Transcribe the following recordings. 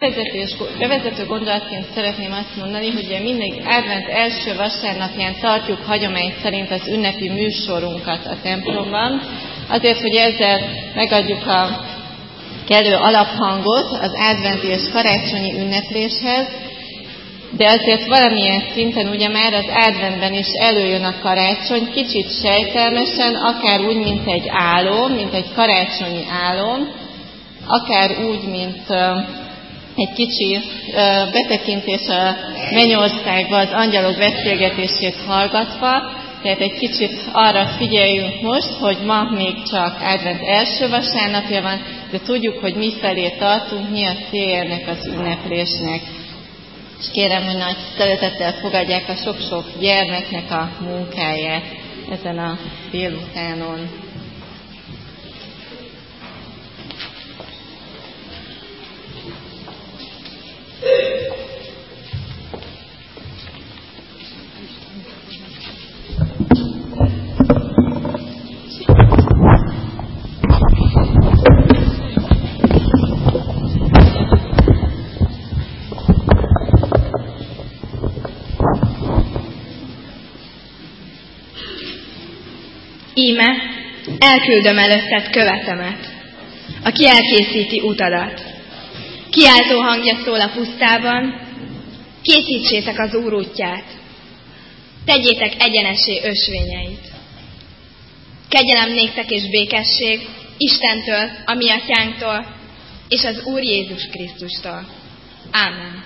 bevezető gondolatként szeretném azt mondani, hogy mindig advent első vasárnapján tartjuk hagyomány szerint az ünnepi műsorunkat a templomban, azért, hogy ezzel megadjuk a kellő alaphangot az adventi és karácsonyi ünnepléshez, de azért valamilyen szinten ugye már az adventben is előjön a karácsony, kicsit sejtelmesen, akár úgy, mint egy álom, mint egy karácsonyi álom, akár úgy, mint egy kicsi betekintés a mennyországba, az angyalok beszélgetését hallgatva, tehát egy kicsit arra figyeljünk most, hogy ma még csak advent első vasárnapja van, de tudjuk, hogy mifelé tartunk, mi a célja ennek az ünneplésnek. És kérem, hogy nagy szeretettel fogadják a sok-sok gyermeknek a munkáját ezen a délutánon. Íme, elküldöm előtted követemet, aki elkészíti utadat. Kiáltó hangja szól a pusztában, készítsétek az Úr útját, tegyétek egyenessé ösvényeit. Kegyelem néktek és békesség Istentől, a mi atyánktól, és az Úr Jézus Krisztustól. Ámen.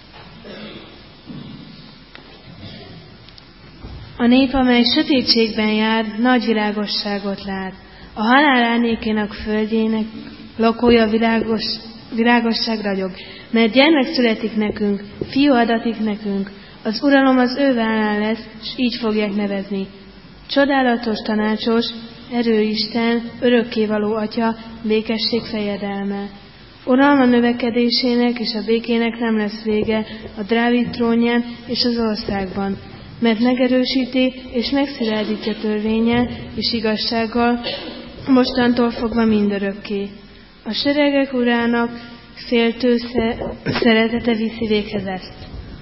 A nép, amely sötétségben jár, nagy világosságot lát. A halál árnyékének földjének lakója világosság ragyog. Mert gyermek születik nekünk, fiú adatik nekünk, az uralom az ő vállán lesz, és így fogják nevezni. Csodálatos, tanácsos, erőisten, örökkévaló Atya, békesség fejedelme. Uralma növekedésének és a békének nem lesz vége a Dávid trónján és az országban, mert megerősíti és megszilárdítja törvénnyel és igazsággal, mostantól fogva mindörökké. A seregek urának féltő szeretete viszi véghez ezt.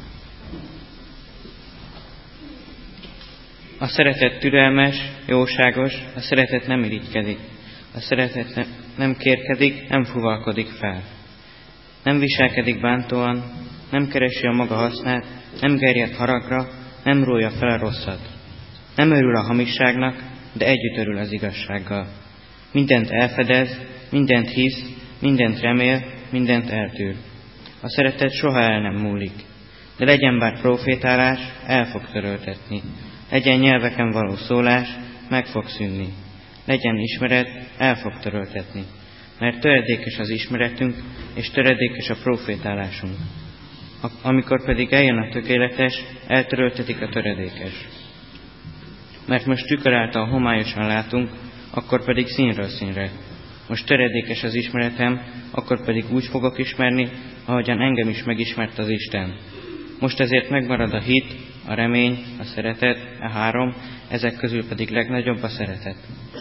A szeretet türelmes, jóságos, a szeretet nem irigykedik, a szeretet nem kérkedik, nem fuvalkodik fel. Nem viselkedik bántóan, nem keresi a maga hasznát, nem gerjed haragra, nem rója fel a rosszat. Nem örül a hamisságnak, de együtt örül az igazsággal. Mindent elfedez, mindent hisz, mindent remél, mindent eltűr. A szeretet soha el nem múlik, de legyen bár profétálás, el fog töröltetni. Legyen nyelveken való szólás, meg fog szűnni. Legyen ismeret, el fog töröltetni. Mert töredékes az ismeretünk, és töredékes a profétálásunk. Amikor pedig eljön a tökéletes, eltöröltetik a töredékes. Mert most tükör által homályosan látunk, akkor pedig színről színre. Most töredékes az ismeretem, akkor pedig úgy fogok ismerni, ahogyan engem is megismert az Isten. Most ezért megmarad a hit, a remény, a szeretet, a három, ezek közül pedig legnagyobb a szeretet.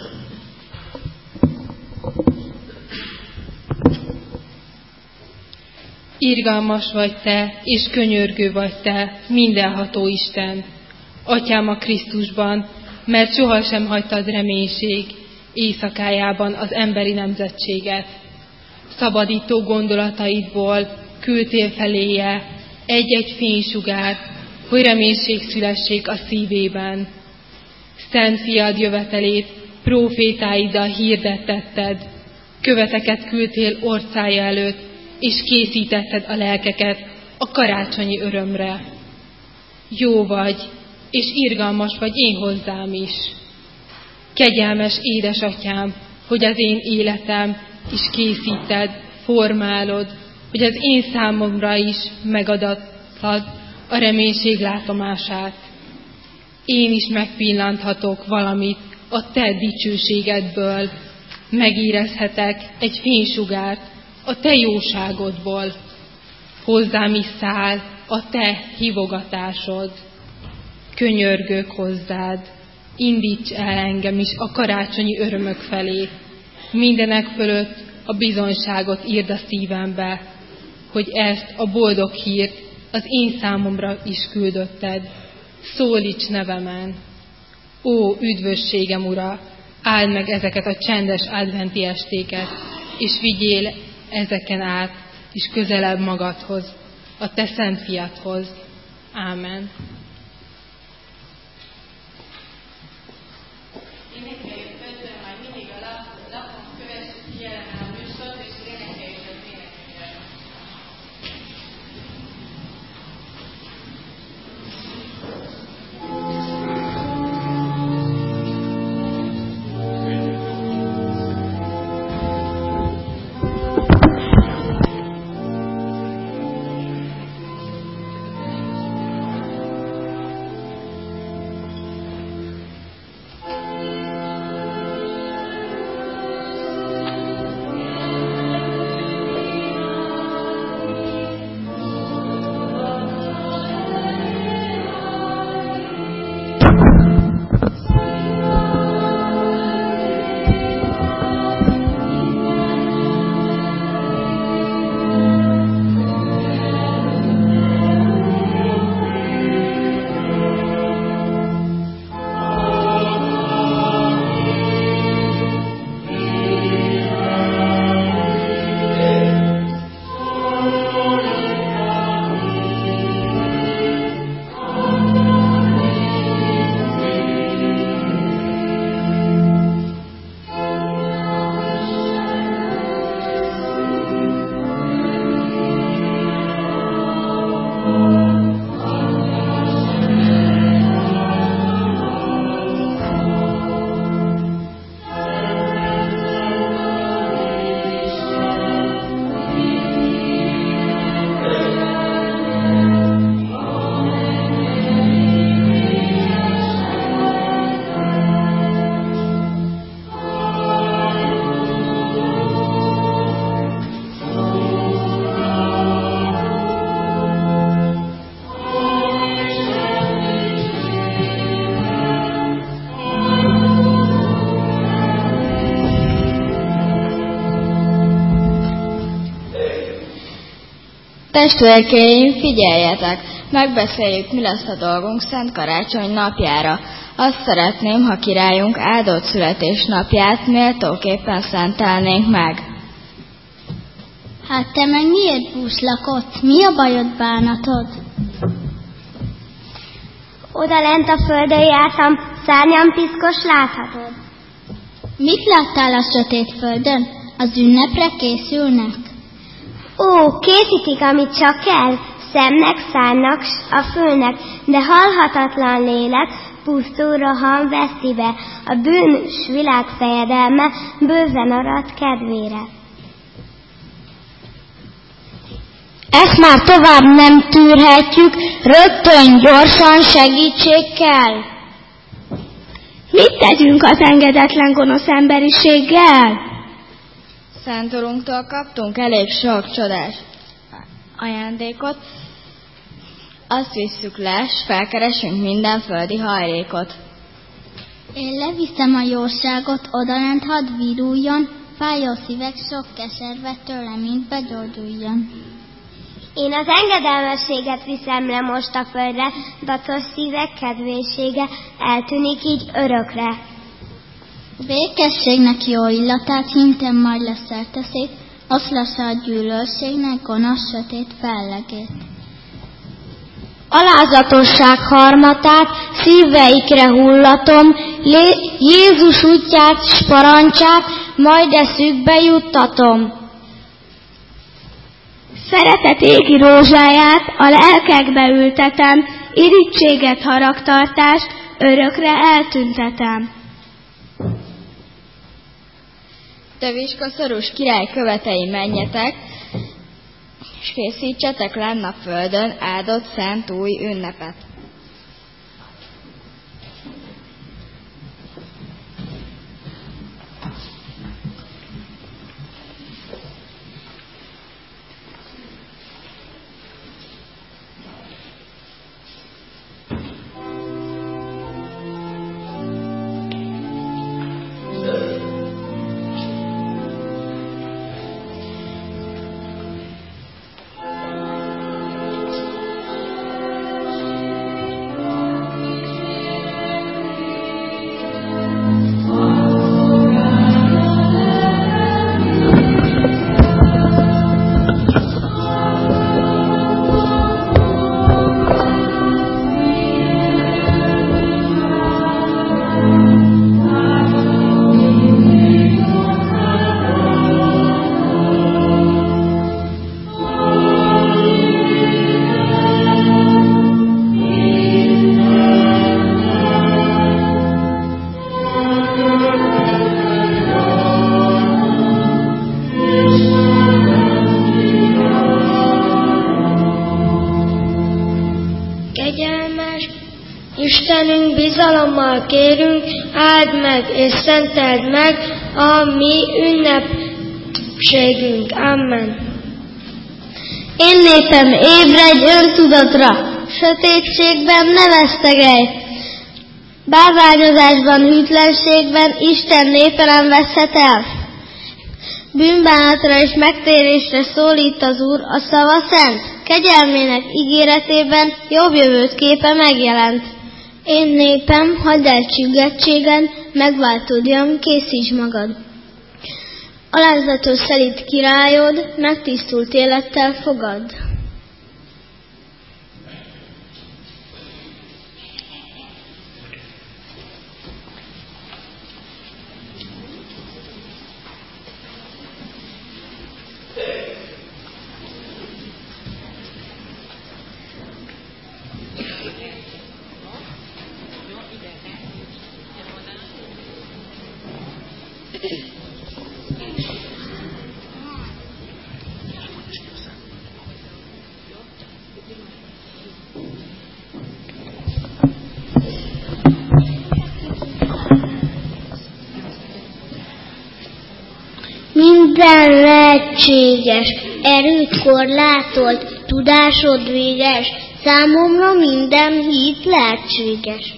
Irgalmas vagy te, és könyörgő vagy te, mindenható Isten, Atyám a Krisztusban, mert sohasem hagytad reménység éjszakájában az emberi nemzetséget. Szabadító gondolataidból küldtél feléje egy-egy fénysugár, hogy reménység szülessék a szívében. Szent fiad jövetelét prófétáiddal hirdettetted, követeket küldtél orcája előtt, és készítetted a lelkeket a karácsonyi örömre. Jó vagy, és irgalmas vagy én hozzám is. Kegyelmes édesatyám, hogy az én életem is készíted, formálod, hogy az én számomra is megadattad a reménység látomását. Én is megpillanthatok valamit a te dicsőségedből, megérezhetek egy fénysugárt a te jóságodból. Hozzám is száll a te hívogatásod. Könyörgök hozzád, indíts el engem is a karácsonyi örömök felé. Mindenek fölött a bizonyságot írd a szívembe. hogy ezt a boldog hírt az én számomra is küldötted. Szólíts nevemen! Ó, üdvösségem, Ura! Áld meg ezeket a csendes adventi estéket, és vigyél ezeken át, és közelebb magadhoz, a te szent fiadhoz. Ámen. Testvéreim, figyeljetek! Megbeszéljük, mi lesz a dolgunk Szent Karácsony napjára. Azt szeretném, ha királyunk áldott születésnapját méltóképpen szentelnénk meg. Hát te meg miért búslakott? Mi a bajod, bánatod? Oda lent a földön jártam, szárnyam piszkos, láthatod? Mit láttál a sötét földön? Az ünnepre készülnek? Ó, készítik, amit csak kell, szemnek, szárnak, a fülnek, de halhatatlan lélek pusztul rohan veszi be, a bűnös világ fejedelme bőven arad kedvére. Ezt már tovább nem tűrhetjük, rögtön gyorsan segítség kell. Mit tegyünk az engedetlen gonosz emberiséggel? Szent Urunktól kaptunk elég sok csodás ajándékot, azt visszük le, s felkeresünk minden földi hajlékot. Én leviszem a jóságot, odalent hadd viruljon, fájó szívek sok keserve tőle mind begyógyuljon. Én az engedelmességet viszem le most a földre, dacos szívek kedvésége eltűnik így örökre. Békességnek jó illatát hintem majd leszelte szét, oszlassa a gyűlölségnek gonosz sötét fellegét. Alázatosság harmatát szíveikre hullatom, Jézus útját s parancsát majd eszükbe juttatom. Szeretet égi rózsáját a lelkekbe ültetem, irítséget, haragtartást örökre eltüntetem. Te viskaszorús király követei, menjetek, és készítsetek lenn a földön áldott szent új ünnepet. Istenünk, bizalommal kérünk, áld meg és szenteld meg a mi ünnepségünk. Amen. Én népem, ébredj öntudatra, sötétségben ne vesztegelj. Bálványozásban, hűtlenségben Isten népe nem veszhet el. Bűnbánatra és megtérésre szólít az Úr, a szava szent, kegyelmének ígéretében jobb jövőt képe megjelent. Én népem, hagyd el csüggettségen, megváltódjam, készíts magad. Alázatos szelíd királyod, megtisztult élettel fogad. Minden lehetséges, erőt korlátolt, tudásod véges, számomra minden hit lehetséges.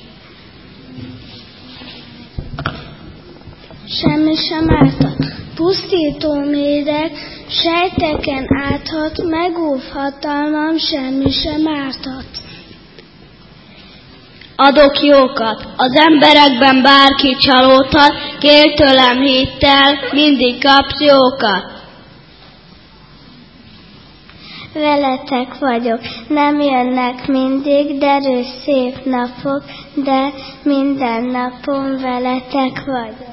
Semmi sem ártat, pusztító méreg, sejteken áthat, megóv hatalmam, semmi sem ártat. Adok jókat, az emberekben bárki csalódhat, kérj tőlem hittel, mindig kapsz jókat. Veletek vagyok, nem jönnek mindig derűs szép napok, de minden napon veletek vagyok.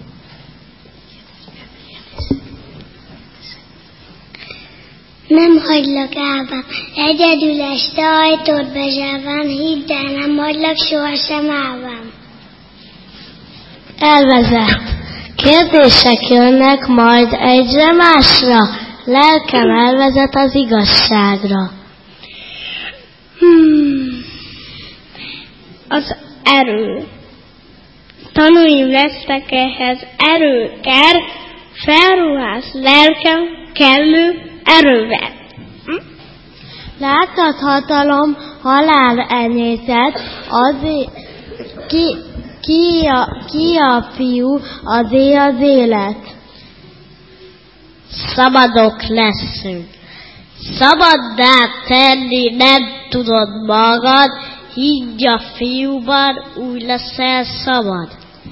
Nem hagylak álva, egyedül este ajtót bezsálván, hidd el, nem hagylak sohasem álván. Elvezet. Kérdések jönnek majd egyre másra, lelkem elvezet az igazságra. Az erő. Tanulj lesznek ehhez, erő kell, felruház lelkem kellő erővel. Láthat hatalom, halál enyészet, ki a fiú, azé az élet. Szabadok leszünk. Szabaddá tenni nem tudod magad, higgy a fiúban, úgy leszel szabad.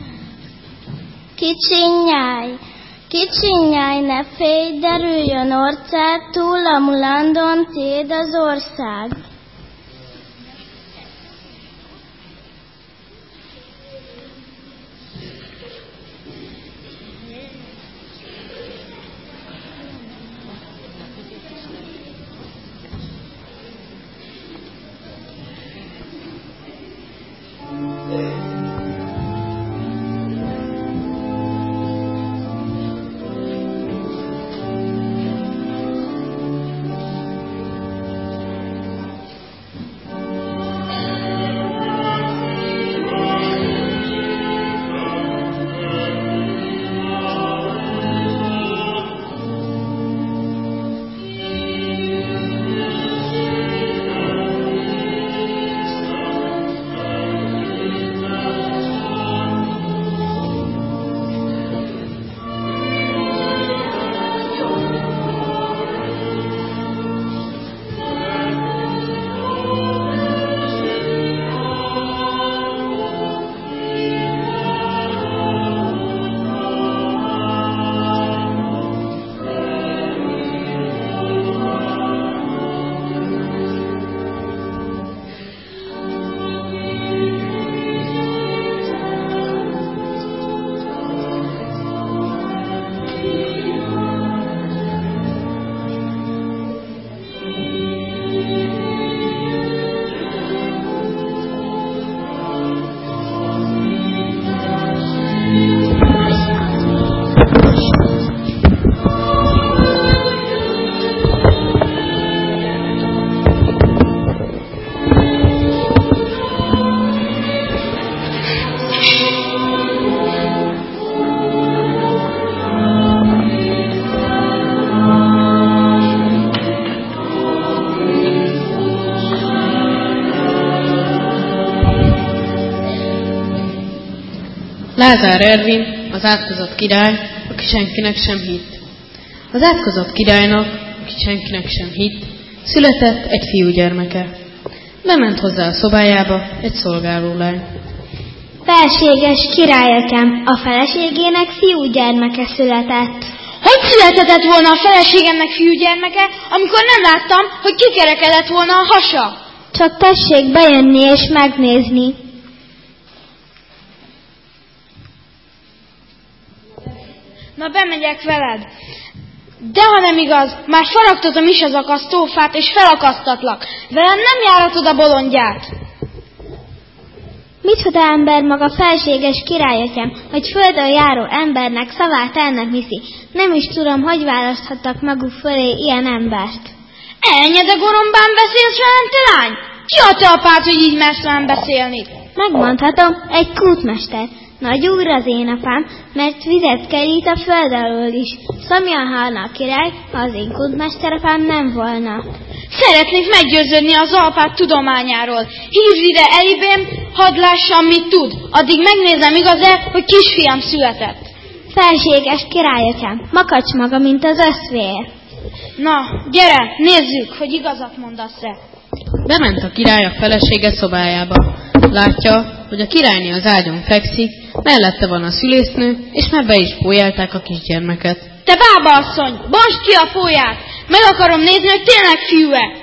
Kicsinyáj, ne félj, derüljön orcád, túl a mulandon, tiéd az ország. Lázár Ervin, az átkozott király, aki senkinek sem hitt. Az átkozott királynak, aki senkinek sem hitt, született egy fiúgyermeke. Bement hozzá a szobájába egy szolgálólány. Felséges királyatyám, a feleségének fiúgyermeke született. Hogy született volna a feleségemnek fiúgyermeke, amikor nem láttam, hogy kikerekedett volna a hasa? Csak tessék bejönni és megnézni. Na, bemegyek veled. De ha nem igaz, már faragtatom is az akasztófát, és felakasztatlak. Velem nem járatod a bolondját. Micsoda ember maga, felséges királyatyám, hogy földön járó embernek szavát el nem hiszi. Nem is tudom, hogy választhattak maguk fölé ilyen embert. Elnyede gorombán beszélsz velem, te lány? Ki a te apád, hogy így mersz velem beszélni? Megmondhatom, egy kútmester. Nagy úr az én apám, mert vizet kerít a föld alól is. Szomjan halna a király, ha az én kútmesterapám nem volna. Szeretnék meggyőződni az apád tudományáról. Hívd ide elibém, hadd lássam, mit tud. Addig megnézem, igaz-e, hogy kisfiam született. Felséges királyatyám, makacs maga, mint az összvér. Na, gyere, nézzük, hogy igazat mondasz-e. Bement a király a felesége szobájába. Látja, hogy a királyné az ágyon fekszik, mellette van a szülésznő, és már be is pólyálták a kisgyermeket. Te bábaasszony, bontsd ki a pólyát! Meg akarom nézni, hogy tényleg fiú-e!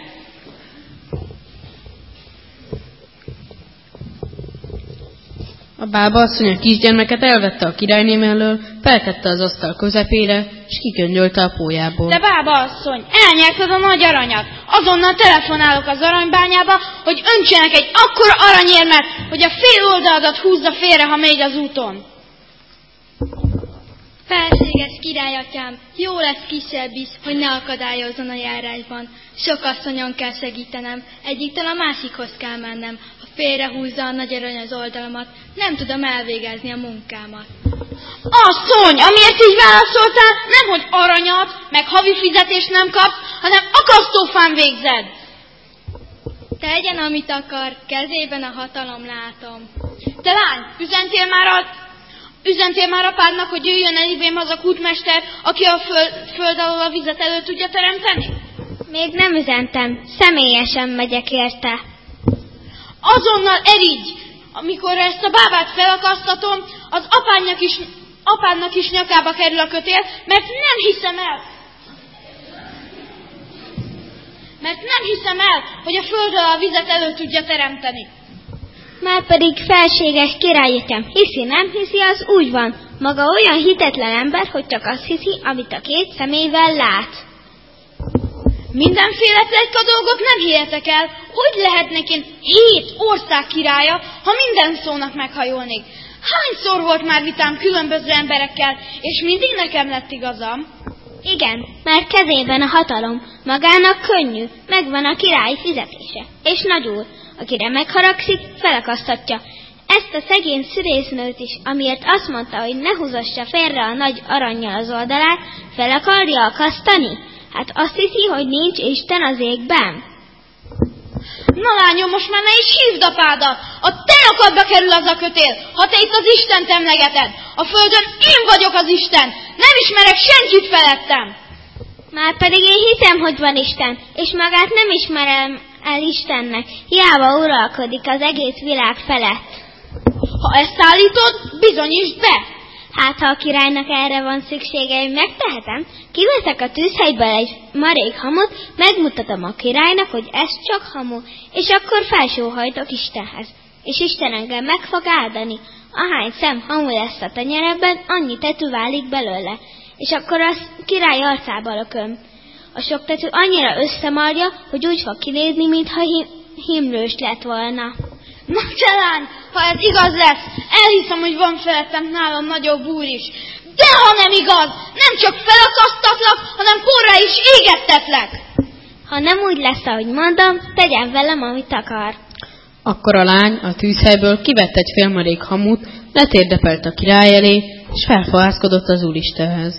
A bábaasszony a kisgyermeket elvette a királyné mellől, feltette az asztal közepére, és kigöngyölte a pólyából. Te bábaasszony, elnyerted a nagy aranyat! Azonnal telefonálok az aranybányába, hogy öntsenek egy akkora aranyérmet, hogy a fél oldaladat húzza félre, ha megy az úton. Felséges királyatyám, jó lesz kisebb is, hogy ne akadályozzon a járásban. Sok asszonyon kell segítenem, egyiktől a másikhoz kell mennem. Ha félrehúzza a nagy arany az oldalamat, nem tudom elvégezni a munkámat. Asszony, amiért így válaszoltál, nemhogy aranyat, meg havi fizetést nem kapsz, hanem akasztófán végzed. Tegyen, amit akar, kezében a hatalom látom. Te lány, üzentél már apádnak, hogy jöjjön elibém az a kútmester, aki a föld alól a vizet elő tudja teremteni? Még nem üzentem, személyesen megyek érte. Azonnal erigy! Amikor ezt a bábát felakasztatom, az apádnak is nyakába kerül a kötél, mert nem hiszem el, hogy a föld alól a vizet elő tudja teremteni. Márpedig felséges királyatyám, hiszi, nem hiszi, az úgy van. Maga olyan hitetlen ember, hogy csak azt hiszi, amit a két szemével lát. Mindenféle pletyka dolgot nem hihetek el. Hogy lehetnék én 7 ország királya, ha minden szónak meghajolnék? Hányszor volt már vitám különböző emberekkel, és mindig nekem lett igazam? Igen, mert kezében a hatalom, magának könnyű, megvan a király fizetése. És nagy úr, akire megharagszik, felakasztatja. Ezt a szegény szülésznőt is, amiért azt mondta, hogy ne húzassa félre a nagy arannyal az oldalát, fel akarja akasztani? Hát azt hiszi, hogy nincs Isten az égben. Na lányom, most már ne is hívd apádat! A te nyakadba kerül az a kötél, ha te itt az Istent emlegeted. A földön én vagyok az Isten, nem ismerek senkit felettem. Márpedig én hiszem, hogy van Isten, és magát nem ismerem el Istennek, hiába uralkodik az egész világ felett. Ha ezt állítod, bizonyítsd be! Hát, ha a királynak erre van szüksége, én megtehetem. Kiveszek a tűzhegyből egy marék hamut, megmutatom a királynak, hogy ez csak hamu, és akkor felsóhajtok Istenhez. És Isten engem meg fog áldani. Ahány szem hamu lesz a tenyeremben, annyi tetű válik belőle. És akkor a király arcába lököm. A sok tetű annyira összemarja, hogy úgy fog kinézni, mintha himlős lett volna. Na te lány, ha ez igaz lesz, elhiszem, hogy van felettem nálam nagyobb úr is. De ha nem igaz, nem csak felakasztatlak, hanem porrá is égettetlek. Ha nem úgy lesz, ahogy mondom, tegyen velem, amit akar. Akkor a lány a tűzhelyből kivett egy félmarék hamut, letérdepelt a király elé, és felfohászkodott az Úristenhez.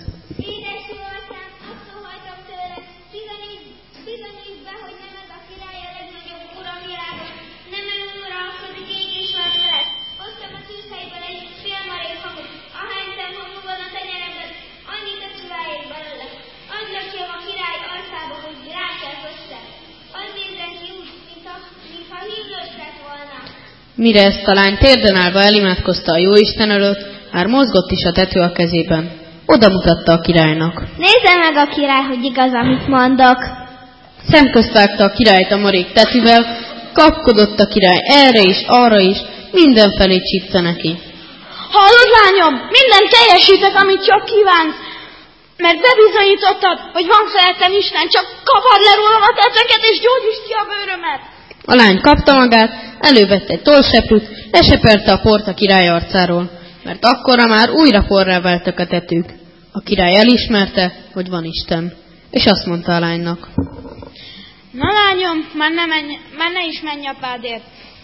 Mire ezt a lány térden állva elimádkozta a jóisten előtt, már mozgott is a tető a kezében. Oda mutatta a királynak. Nézze meg a király, hogy igaz, amit mondok. Szemközt vágta a királyt a marék tetűvel, kapkodott a király erre is, arra is, mindenfelé csípte neki. Hallod, lányom, mindent teljesítek, amit csak kívánsz, mert bebizonyítottad, hogy van felettem Isten, csak kapad le rólam a tetveket, és gyógyítsd ki a bőrömet. A lány kapta magát, elővette egy tollseprűt, lesepelte a port a király arcáról, mert akkorra már újra porrá váltak a tetők. A király elismerte, hogy van Isten, és azt mondta a lánynak. Na lányom, már ne is menj apádért.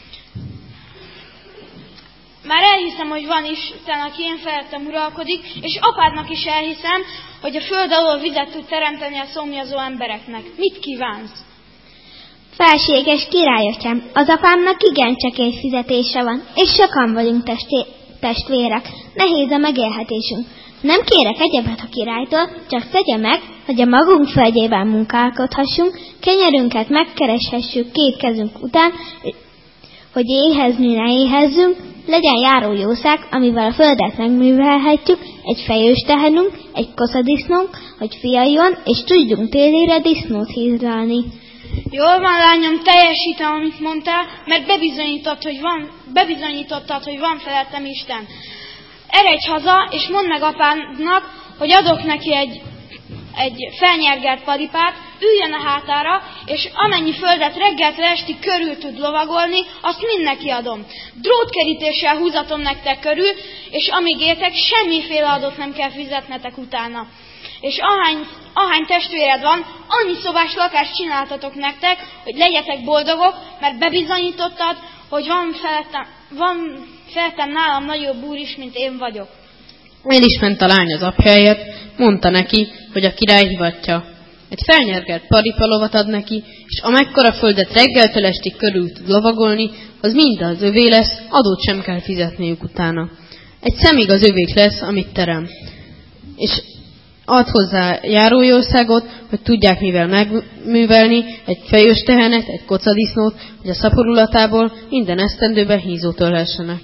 Már elhiszem, hogy van Isten, aki én felettem uralkodik, és apádnak is elhiszem, hogy a föld alól vizet tud teremteni a szomjazó embereknek. Mit kívánsz? Felséges királyatyám, az apámnak igen csekély fizetése van, és sokan vagyunk testvérek. Nehéz a megélhetésünk. Nem kérek egyebet a királytól, csak tegye meg, hogy a magunk földjében munkálkodhassunk, kenyerünket megkereshessük két kezünk után, hogy éhezni ne éhezzünk, legyen járójószág, amivel a földet megművelhetjük, egy fejős tehenünk, egy koszadisznónk, hogy fialjon, és tudjunk télére disznót hízlalni. Jól van, lányom, teljesítem, amit mondtál, mert bebizonyítottad, hogy van felettem Isten. Eredj haza, és mondd meg apádnak, hogy adok neki egy felnyergelt paripát, üljön a hátára, és amennyi földet reggeltől estig körül tud lovagolni, azt mind neki adom. Drótkerítéssel húzatom nektek körül, és amíg éltek, semmiféle adót nem kell fizetnetek utána. És ahány testvéred van, annyi szobás lakást csináltatok nektek, hogy legyetek boldogok, mert bebizonyítottad, hogy van felettem nálam nagyobb úr is, mint én vagyok. El is ment a lány az apjáért, mondta neki, hogy a király hivatja. Egy felnyergelt paripalovat ad neki, és amekkora földet reggeltől estig körül tud lovagolni, az mind az övé lesz, adót sem kell fizetniük utána. Egy szemig az övék lesz, amit terem. És ad hozzá járójószágot, hogy tudják mivel megművelni, egy fejős tehenet, egy kocadisznót, hogy a szaporulatából minden esztendőben hízót ölhessenek.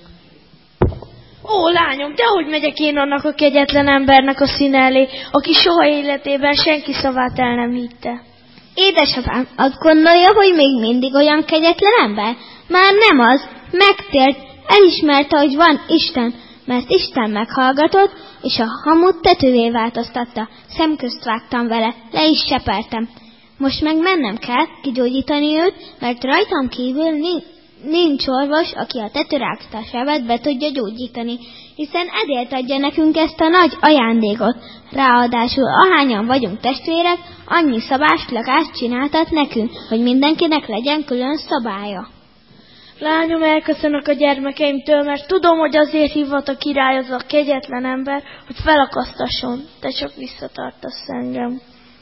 Ó, lányom, dehogy megyek én annak a kegyetlen embernek a színe elé, aki soha életében senki szavát el nem hitte. Édesapám, azt gondolja, hogy még mindig olyan kegyetlen ember? Már nem az, megtért, elismerte, hogy van Isten, mert Isten meghallgatott, és a hamut tetővé változtatta. Szemközt vágtam vele, le is sepertem. Most meg mennem kell kigyógyítani őt, mert rajtam kívül nincs orvos, aki a tetőrágtásával be tudja gyógyítani, hiszen ezért adja nekünk ezt a nagy ajándékot. Ráadásul ahányan vagyunk testvérek, annyi szabást, lakást csináltat nekünk, hogy mindenkinek legyen külön szobája. Lányom, elköszönök a gyermekeimtől, mert tudom, hogy azért hívott a király az a kegyetlen ember, hogy felakasztasson, de csak visszatartasz engem.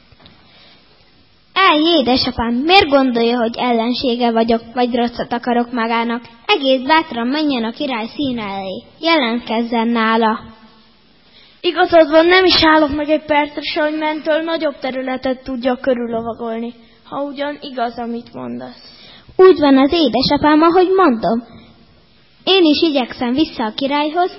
Édesapám, miért gondolja, hogy ellensége vagyok, vagy rosszat akarok magának? Egész bátran menjen a király színe elé, jelentkezzen nála. Igazad van, nem is állok meg egy percre se, hogy mentől nagyobb területet tudja körüllovagolni, ha ugyan igaz, amit mondasz. Úgy van az édesapám, ahogy mondom. Én is igyekszem vissza a királyhoz.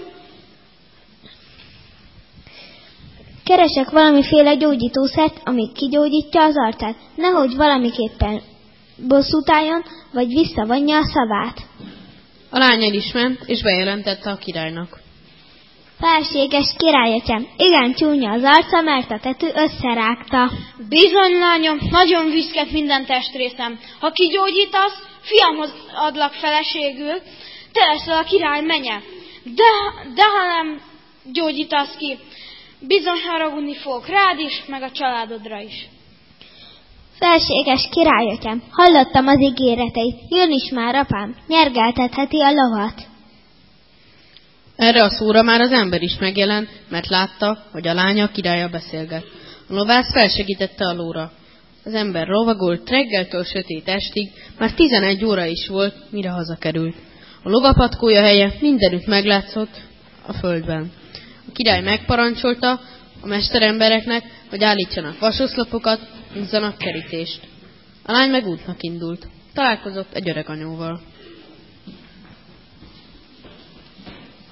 Keresek valamiféle gyógyítószert, ami kigyógyítja az arcát, nehogy valamiképpen bosszút álljon, vagy visszavonja a szavát. A lány el is ment, és bejelentette a királynak. Felséges királyatyám, igen csúnya az arca, mert a tető összerágta. Bizony, lányom, nagyon viszket minden testrészem. Ha kigyógyítasz, fiamhoz adlak feleségül, te leszel a király menye. De ha nem gyógyítasz ki, bizony haragudni fogok rád is, meg a családodra is. Felséges királyatyám, hallottam az ígéreteit, jön is már apám, nyergeltetheti a lovat. Erre a szóra már az ember is megjelent, mert látta, hogy a lánya a királlyal beszélget. A lovász felsegítette a lóra. Az ember lovagolt reggeltől sötét estig, már 11 óra is volt, mire hazakerült. A lovapatkója helye mindenütt meglátszott a földben. A király megparancsolta a mesterembereknek, hogy állítsanak vasoszlopokat, húzzanak kerítést. A lány meg útnak indult. Találkozott egy öreg anyóval.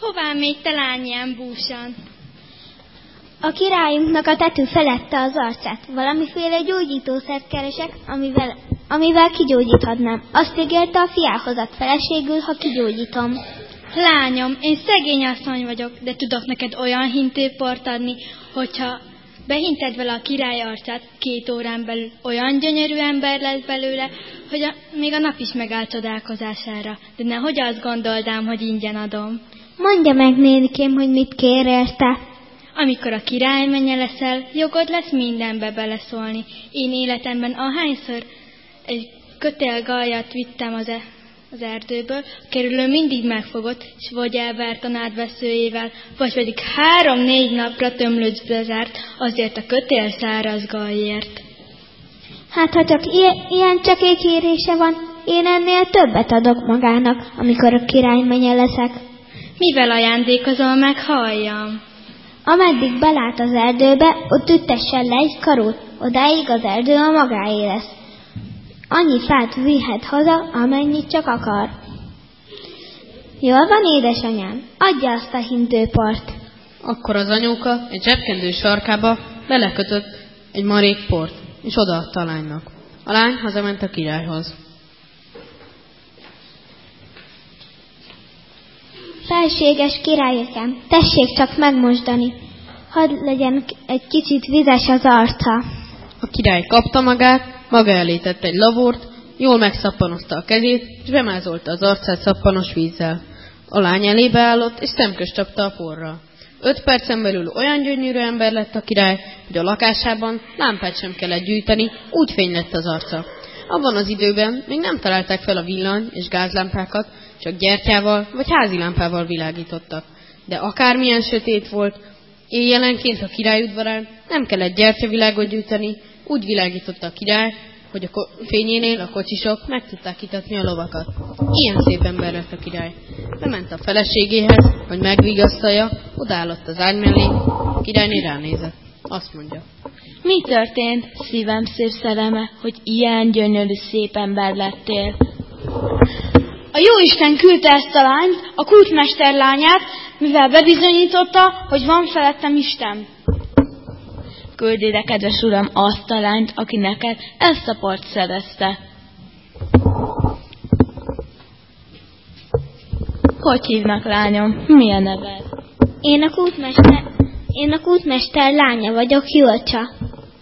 Hová megy te lány ilyen búsan? A királyunknak a tető felette az arcát. Valamiféle gyógyítószert keresek, amivel kigyógyíthatnám. Azt ígérte a fiához ad feleségül, ha kigyógyítom. Lányom, én szegény asszony vagyok, de tudok neked olyan hintőport adni, hogyha behinted vele a király arcát, 2 órán belül olyan gyönyörű ember lesz belőle, hogy még a nap is megáll csodálkozására. De nehogy azt gondoldám, hogy ingyen adom. Mondja meg, nénikém, hogy mit kér érte. Amikor a királymennye leszel, jogod lesz mindenbe beleszólni. Én életemben ahányszor egy kötélgaljat vittem az erdőből, a kerülő mindig megfogott, és vagy elvert a nádveszőjével, vagy pedig 3-4 napra tömlőcbe zárt, azért a kötél száraz galjért. Hát, ha csak ilyen csekély kérése van, én ennél többet adok magának, amikor a királymennye leszek. Mivel ajándékozol meg, halljam? Ameddig belát az erdőbe, ott üttessen le egy karót, odáig az erdő a magáé lesz. Annyi fát vihet haza, amennyit csak akar. Jól van, édesanyám, adja azt a hintőport. Akkor az anyóka egy zsebkendő sarkába belekötött egy marék port, és odaadta a lánynak. A lány hazament a királyhoz. Felséges királyokám, tessék csak megmosdani. Hadd legyen egy kicsit vizes az arca. A király kapta magát, maga elé tett egy lavort, jól megszappanozta a kezét, és bemázolta az arcát szappanos vízzel. A lány elébe állott, és szemközt csapta a porral. 5 percen belül olyan gyönyörű ember lett a király, hogy a lakásában lámpát sem kellett gyűjteni, úgy fény lett az arca. Abban az időben még nem találták fel a villany és gázlámpákat, csak gyertyával vagy házi lámpával világítottak. De akármilyen sötét volt, éjjelenként a király udvarán nem kellett gyertyavilágot gyűjteni, úgy világította a király, hogy a fényénél a kocsisok meg tudták itatni a lovakat. Ilyen szép ember lett a király. Bement a feleségéhez, hogy megvigasztalja, odaállott az ágy mellé, a királyné ránézett. Azt mondja: Mi történt, szívem szép szerelme, hogy ilyen gyönyörű szép ember lettél? A jóisten küldte ezt a lányt, a kultmester lányát, mivel bebizonyította, hogy van felettem Isten. Küld ide, kedves uram, azt a lányt, aki neked ezt a port szerezte. Hogy hívnak, lányom? Mi a neved? Én a kultmester lánya vagyok, Julcsa.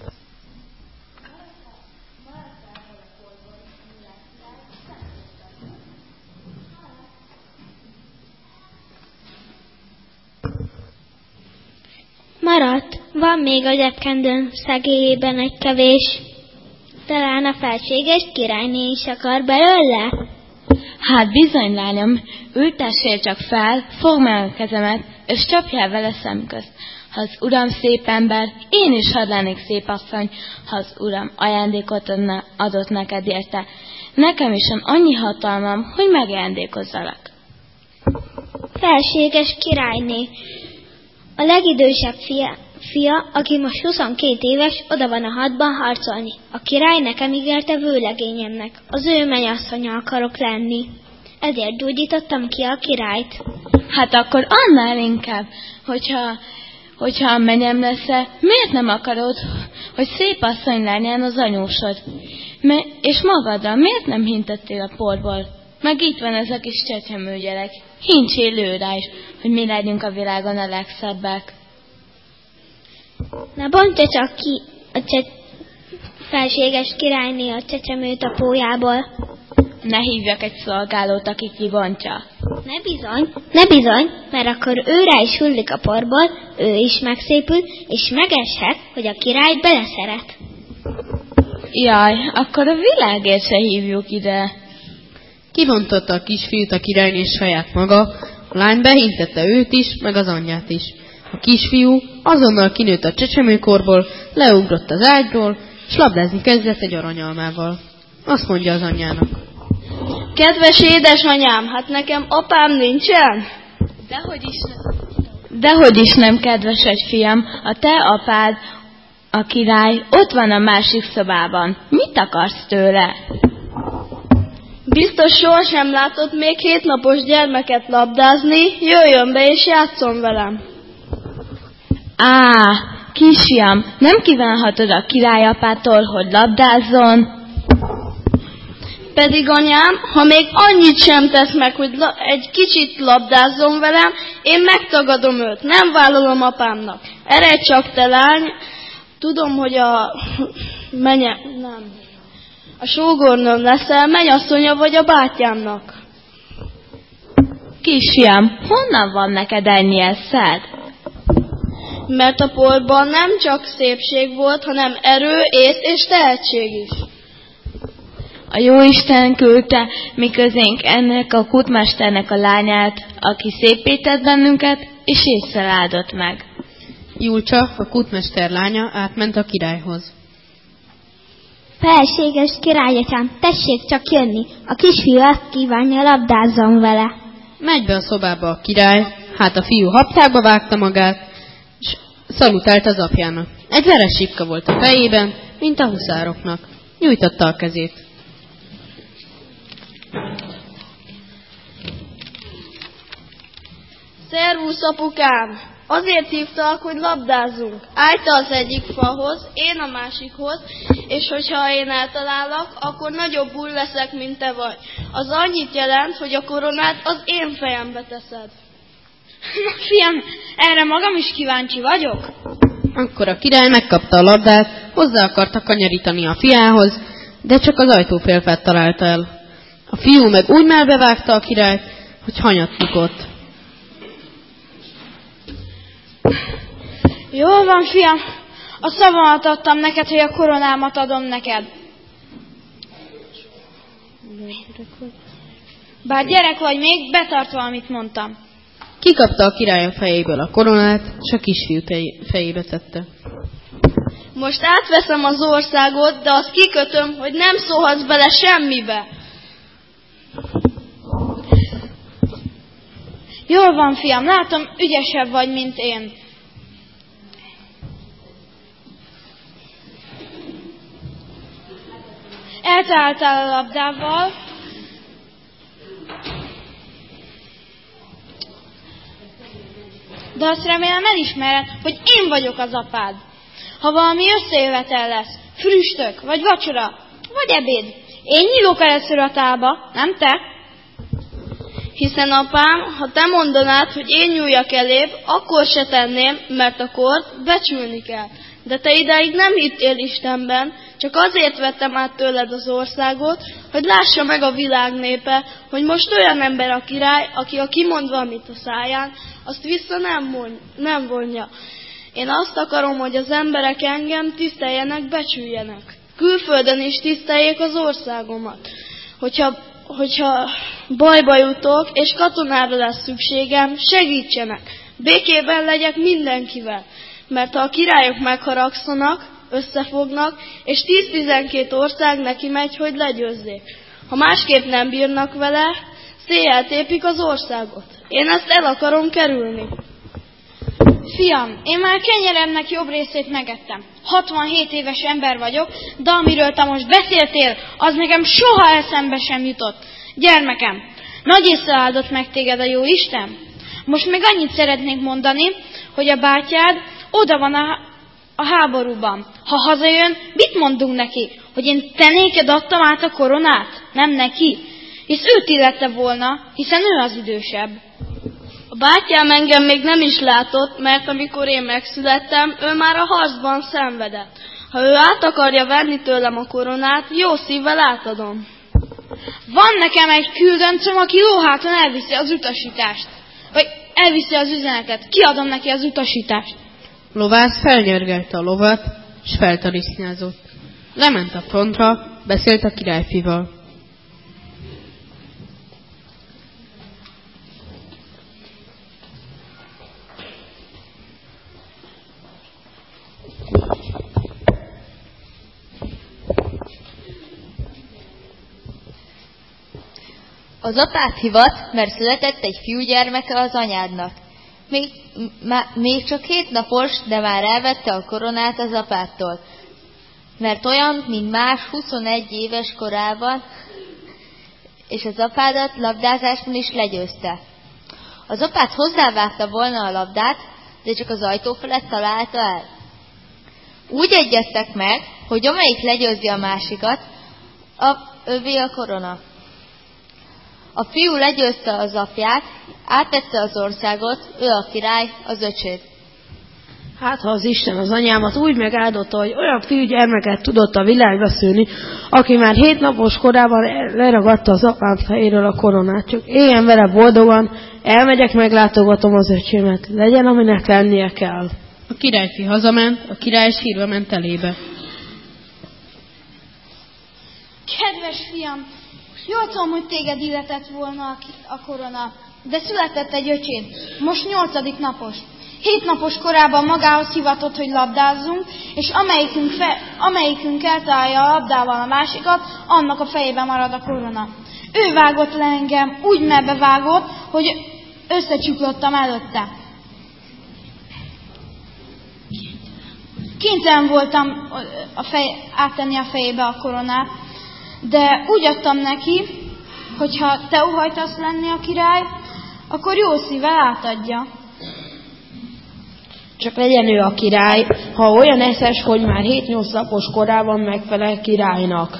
Maradt, van még a zsebkendőn szegélyében egy kevés. Talán a felséges királyné is akar belőle? Hát bizony, lányom, ültessél csak fel, fogd meg a kezemet, és csapjál vele szemközt. Ha az uram szép ember, én is hadd lennék szép asszony, ha az uram ajándékot adott neked érte. Nekem is van annyi hatalmam, hogy megajándékozzalak. Felséges királyné, a legidősebb fia, aki most 22 éves, oda van a hadban harcolni. A király nekem ígérte vőlegényemnek. Az ő mennyasszonya akarok lenni. Ezért gyógyítottam ki a királyt. Hát akkor annál inkább, hogyha a mennyem leszel, miért nem akarod, hogy szép asszony legyen az anyósod? És magadra miért nem hintettél a porból? Meg itt van ez a kis csecsemő gyerek. Hincsél lő rá is, hogy mi legyünk a világon a legszebbek. Na bontja csak ki a felséges királyné a csecsemőt a pójából. Ne hívjak egy szolgálót, aki kibontja. Ne bizony, mert akkor ő rá is hullik a porból, ő is megszépül, és megeshet, hogy a király beleszeret. Jaj, akkor a világért se hívjuk ide. Kibontotta a kisfiút a királyné saját maga, a lány behintette őt is, meg az anyját is. A kisfiú azonnal kinőtt a csecsemőkorból, leugrott az ágyról, s labdázni kezdett egy aranyalmával. Azt mondja az anyjának: Kedves édesanyám, hát nekem apám nincsen? Dehogy is nem, kedves egy fiam, a te apád, a király, ott van a másik szobában. Mit akarsz tőle? Biztos sohasem látott még 7 napos gyermeket labdázni, jöjjön be és játszon velem. Kisfiam, nem kívánhatod a királyapától, hogy labdázzon? Pedig anyám, ha még annyit sem tesz meg, hogy egy kicsit labdázzon velem, én megtagadom őt, nem vállalom apámnak. Eredj csak te lány, tudom, hogy a sógornőm leszel, mennyasszonya vagy a bátyámnak. Kisfiam, honnan van neked ennyi eszed? Mert a porban nem csak szépség volt, hanem erő, ész és tehetség is. A Jóisten küldte mi közénk ennek a kútmesternek a lányát, aki széppé tett bennünket, és ésszel áldott meg. Julcsa, a kútmester lánya átment a királyhoz. Felséges királyatyám, tessék csak jönni, a kisfiú azt kívánja, labdázzon vele. Megy be a szobába a király, hát a fiú haptába vágta magát, és szalutált az apjának. Egy veres sípka volt a fejében, mint a huszároknak. Nyújtotta a kezét. Szervusz, apukám! Azért hívtak, hogy labdázzunk. Állj te az egyik falhoz, én a másikhoz, és hogyha én eltalállak, akkor nagyobb úr leszek, mint te vagy. Az annyit jelent, hogy a koronát az én fejembe teszed. Na, fiam, erre magam is kíváncsi vagyok. Akkor a király megkapta a labdát, hozzá akarta kanyarítani a fiához, de csak az ajtófélfát találta el. A fiú meg úgy melbevágta a királyt, hogy hanyat bukott. Jól van, fiam, a szavamat adtam neked, hogy a koronámat adom neked. Bár gyerek vagy még, betartva, amit mondtam. Kikapta a király a fejéből a koronát, és a kisfiú fejébe tette. Most átveszem az országot, de azt kikötöm, hogy nem szólhatsz bele semmibe. Jól van, fiam, látom, ügyesebb vagy, mint én. Eltaláltál a labdával. De azt remélem elismered, hogy én vagyok az apád. Ha valami összejövetel lesz, früstök, vagy vacsora, vagy ebéd, én nyílok először a tálba, nem te? Hiszen apám, ha te mondanád, hogy én nyúljak elébb, akkor se tenném, mert a kort becsülni kell. De te idáig nem hittél Istenben, csak azért vettem át tőled az országot, hogy lássa meg a világ népe, hogy most olyan ember a király, aki a kimond valamit a száján, azt vissza nem vonja. Én azt akarom, hogy az emberek engem tiszteljenek, becsüljenek. Külföldön is tiszteljék az országomat. Hogyha bajba jutok, és katonára lesz szükségem, segítsenek. Békében legyek mindenkivel. Mert ha a királyok megharagszanak, összefognak, és 10-12 ország neki megy, hogy legyőzzék. Ha másképp nem bírnak vele, széjjel tépik az országot. Én ezt el akarom kerülni. Fiam, én már kenyeremnek jobb részét megettem. 67 éves ember vagyok, de amiről te most beszéltél, az nekem soha eszembe sem jutott. Gyermekem, nagy észre áldott meg téged a jó Isten. Most még annyit szeretnék mondani, hogy a bátyád oda van a háborúban. Ha hazajön, mit mondunk neki? Hogy én te néked adtam át a koronát? Nem neki. Hisz őt illette volna, hiszen ő az idősebb. A bátyám engem még nem is látott, mert amikor én megszülettem, ő már a harcban szenvedett. Ha ő át akarja venni tőlem a koronát, jó szívvel átadom. Van nekem egy küldöncöm, aki lóháton elviszi az utasítást. Vagy elviszi az üzenetet. Kiadom neki az utasítást. Lovász felnyörgelte a lovat, és feltarisznyázott. Lement a frontra, beszélt a királyfival. Az apát hivat, mert született egy fiúgyermeke az anyádnak. Még csak 7 napos, de már elvette a koronát az apától. Mert olyan, mint más 21 éves korában, és az apádat labdázásban is legyőzte. Az apád hozzávágta volna a labdát, de csak az ajtó felett találta el. Úgy egyeztek meg, hogy amelyik legyőzi a másikat, övé a korona. A fiú legyőzte az apját, átvette az országot, ő a király, az öcséd. Hát, ha az Isten az anyámat úgy megáldotta, hogy olyan fiúgyermeket tudott a világba szülni, aki már 7 napos korában leragadta az apám fejéről a koronát. Csak éljen vele boldogan, elmegyek, meglátogatom az öcsémet. Legyen, aminek lennie kell. A királyfi hazament, a király sírva ment elébe. Kedves fiam, jól tudom, hogy téged illetett volna a korona, de született egy öcséd, most 8. napos. 7 napos korában magához hivatott, hogy labdázzunk, és amelyikünk eltalálja a labdával a másikat, annak a fejében marad a korona. Ő vágott le engem, úgy melbevágott, hogy összecsuklottam előtte. Kénytelen voltam áttenni a fejébe a koronát, de úgy adtam neki, hogyha te óhajtasz lenni a király, akkor jó szívvel átadja. Csak legyen ő a király, ha olyan eszes, hogy már 7-8 napos korában megfelel királynak.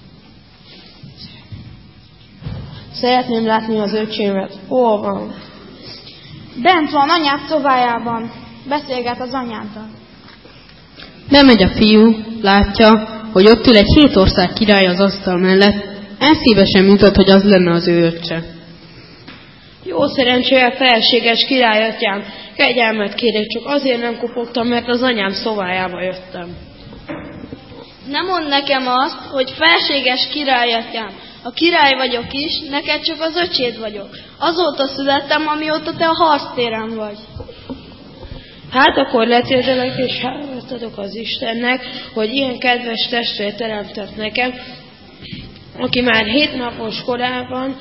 Szeretném látni az öcsémet. Hol van? Bent van anyád szobájában. Beszélget az anyáddal. Bemegy a fiú, látja, hogy ott ül egy 7 ország király az asztal mellett. Eszébe sem jutott, hogy az lenne az ő öccse. Jó szerencsére, felséges királyatyám, kegyelmet kérek, csak azért nem kopogtam, mert az anyám szobájába jöttem. Nem mondd nekem azt, hogy felséges királyatyám. A király vagyok is, neked csak az öcséd vagyok. Azóta születtem, amióta te a harctéren vagy. Hát akkor letérdelek, és hálát adok az Istennek, hogy ilyen kedves testvért teremtett nekem, aki már 7 napos korában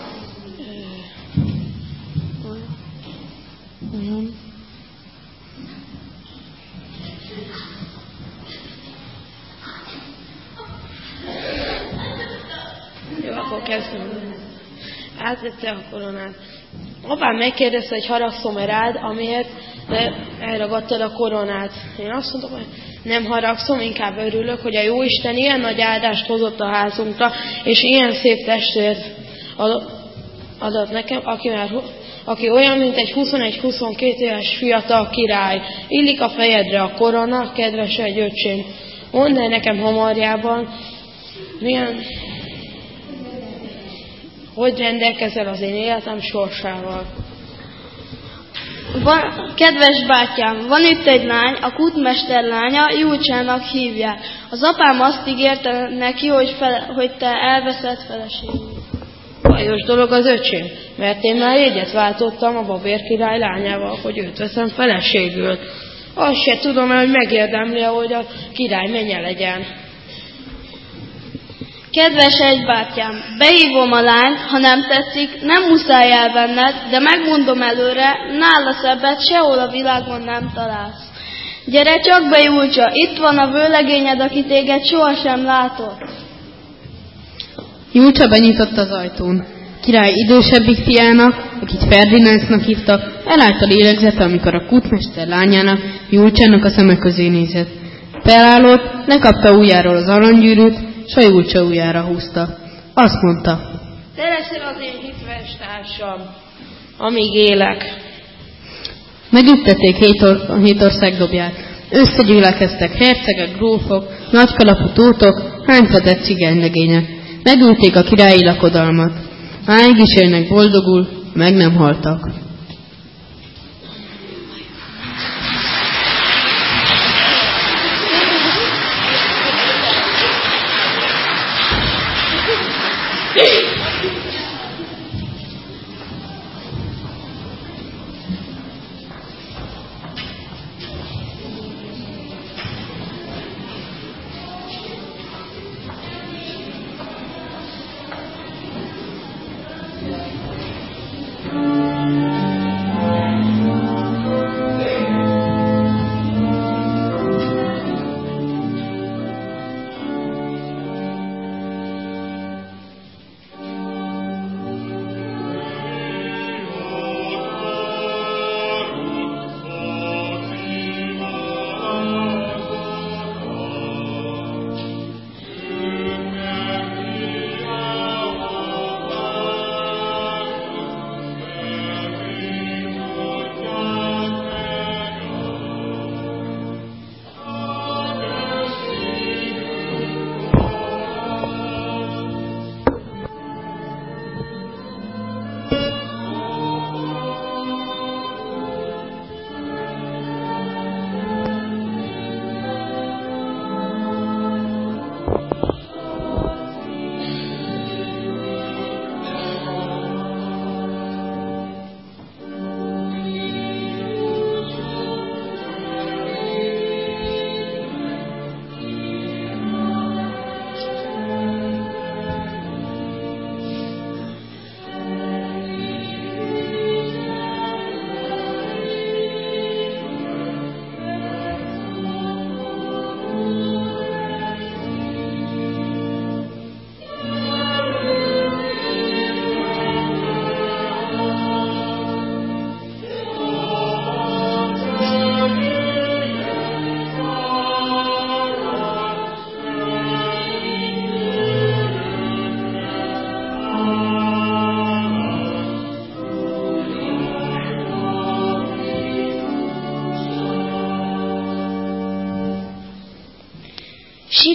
Jó, akkor kezdem. Átvette a koronát. Apám megkérdezte, hogy haragszom-e rád, amiért elragadtad a koronát. Én azt mondom, hogy nem haragszom, inkább örülök, hogy a Jóisten ilyen nagy áldást hozott a házunkra, és ilyen szép testvért adott nekem, aki olyan, mint egy 21-22 éves fiatal király. Illik a fejedre a korona, kedves egy öcsém. Mondd el nekem hamarjában, hogy rendelkezel az én életem sorsával. Kedves bátyám, van itt egy lány, a kútmester lánya, Júlcsának hívják. Az apám azt ígérte neki, hogy te elveszed feleségül. Bajos dolog az öcsém, mert én már jegyet váltottam a babérkirály lányával, hogy őt veszem feleségül. Azt se tudom, hogy megérdemli, hogy a király menye legyen. Kedves egybátyám, behívom a lányt, ha nem tetszik, nem muszáj elvenned, de megmondom előre, nála szebbet sehol a világon nem találsz. Gyere csak be, Júlcsa, itt van a vőlegényed, aki téged sohasem látott. Júlcsa benyitotta az ajtón. Király idősebbik fiának, akit Ferdinándnak hívtak, elállt a lélegzete, amikor a kútmester lányának, Júlcsának a szeme közé nézett. Felállott, lekapta ujjáról az aranygyűrűt, s a Júlcsa ujjára húzta. Azt mondta: Te leszel az én hitves társam, amíg élek. Megüttették 7 ország dobját. Összegyülekeztek hercegek, grófok, nagykalapú tótok, hányfedett cigánylegények. Megülték a királyi lakodalmat. Máig is élnek boldogul, meg nem haltak.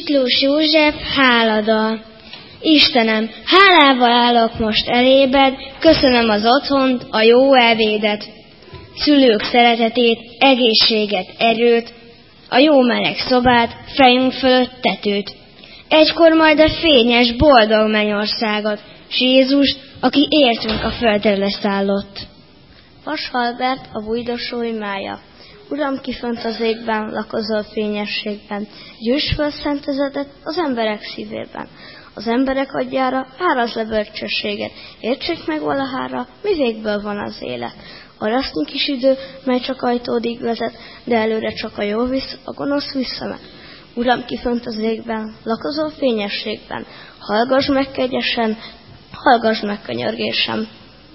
Siklós József háladal. Istenem, hálával állok most elébed, köszönöm az otthont, a jó elvédet, szülők szeretetét, egészséget, erőt, a jó meleg szobát, fejünk fölött tetőt. Egykor majd a fényes, boldog mennyországot, s Jézust, aki értünk a földre leszállott. Vas Albert, a bújdosó imája. Uram, ki fönt az égben, lakozol fényességben, gyűjts föl szentezetet az emberek szívében. Az emberek agyára árazd le bölcsességet, értsék meg valahára, mi végből van az élet. A rasznyi kis idő, mely csak ajtódig vezet, de előre csak a jó visz, a gonosz visszamegy. Uram, ki fönt az égben, lakozol fényességben, hallgass meg kegyesen, hallgass meg könyörgésem.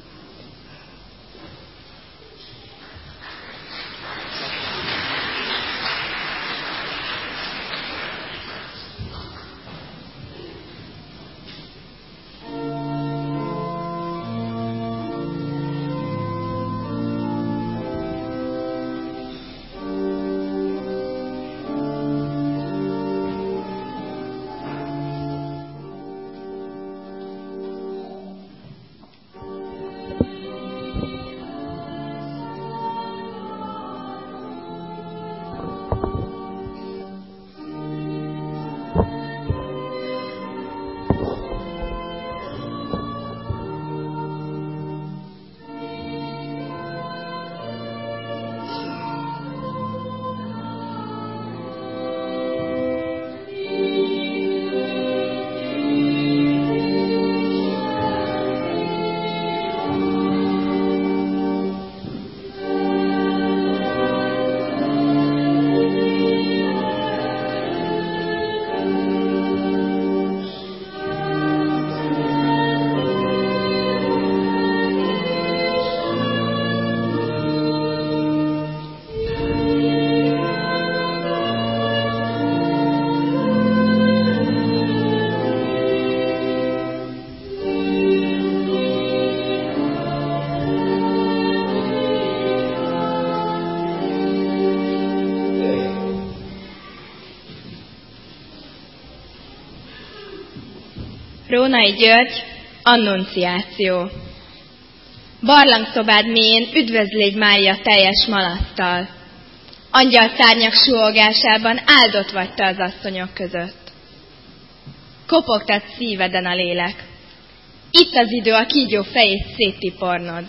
Rónai György, Annunciáció. Barlangszobád mélyén üdvözlégy Mária teljes malattal. Angyal szárnyak suhogásában áldott vagy te az asszonyok között. Kopogtat szíveden a lélek. Itt az idő a kígyó fejét széttipornod.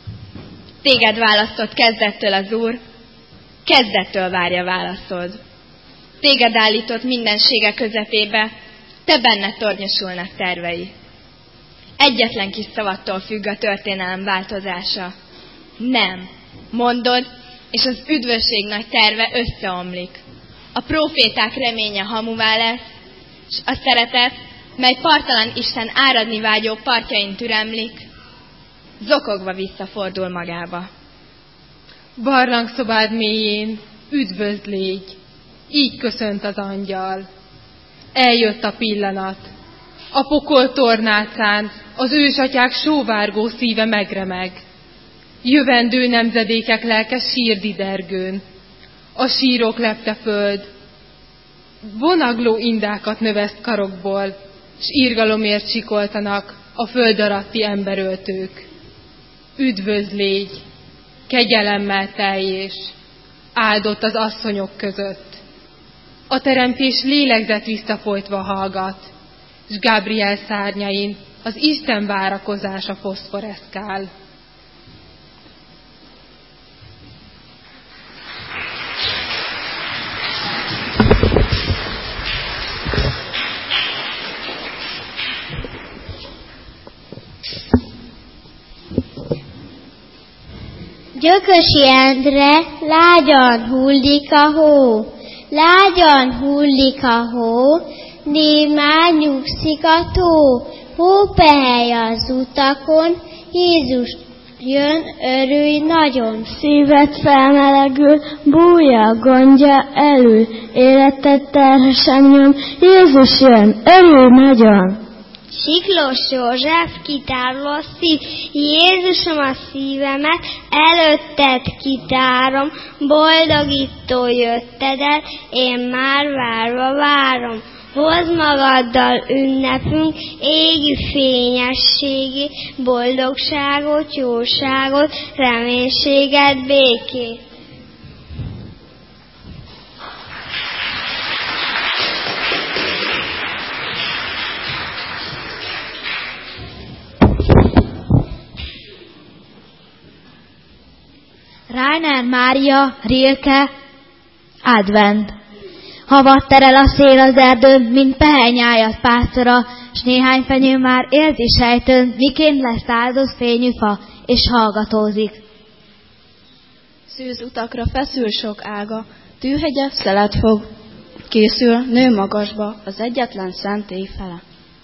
Téged választott kezdettől az Úr, kezdettől várja válaszod. Téged állított mindensége közepébe, te benned tornyosulnak tervei. Egyetlen kis szavattól függ a történelem változása. Nem. Mondod, és az üdvösség nagy terve összeomlik. A próféták reménye hamuvá lesz, és a szeretet, mely parttalan Isten áradni vágyó partjain türemlik, zokogva visszafordul magába. Barlangszobád mélyén üdvözlégy, így köszönt az angyal. Eljött a pillanat. A pokol tornácán az ősatyák sóvárgó szíve megremeg. Jövendő nemzedékek lelke sír didergőn. A sírok lepte föld. Vonagló indákat növeszt karokból, s irgalomért sikoltanak a föld alatti emberöltők. Üdvözlégy, kegyelemmel teljes, áldott az asszonyok között. A teremtés lélegzet visszafolytva hallgat, s Gábriel szárnyain az Isten várakozása foszforeszkál. Gyökösi Endre, lágyan hullik a hó, lágyan hullik a hó, némán nyugszik a tó, hópehely az utakon, Jézus jön, örülj nagyon. Szíved felmelegül, bújja gondja elő, életed terhesen nyom, Jézus jön, örülj nagyon. Siklós József, kitárló szív, Jézusom a szívemet, előtted kitárom, boldogító jötted el, én már várva várom. Hozd magaddal ünnepünk égi fényességét, boldogságot, jóságot, reménységet, békét. Rainer Mária, Rilke, Advent. Havat terel a szél az erdőn, mint pehenyájat pásztora, s néhány fenyő már érzi sejtőn, miként lesz áldoz fényű fa, és hallgatózik. Szűz utakra feszül sok ága, tűhegye szelet fog, készül nő magasba az egyetlen szentély fele.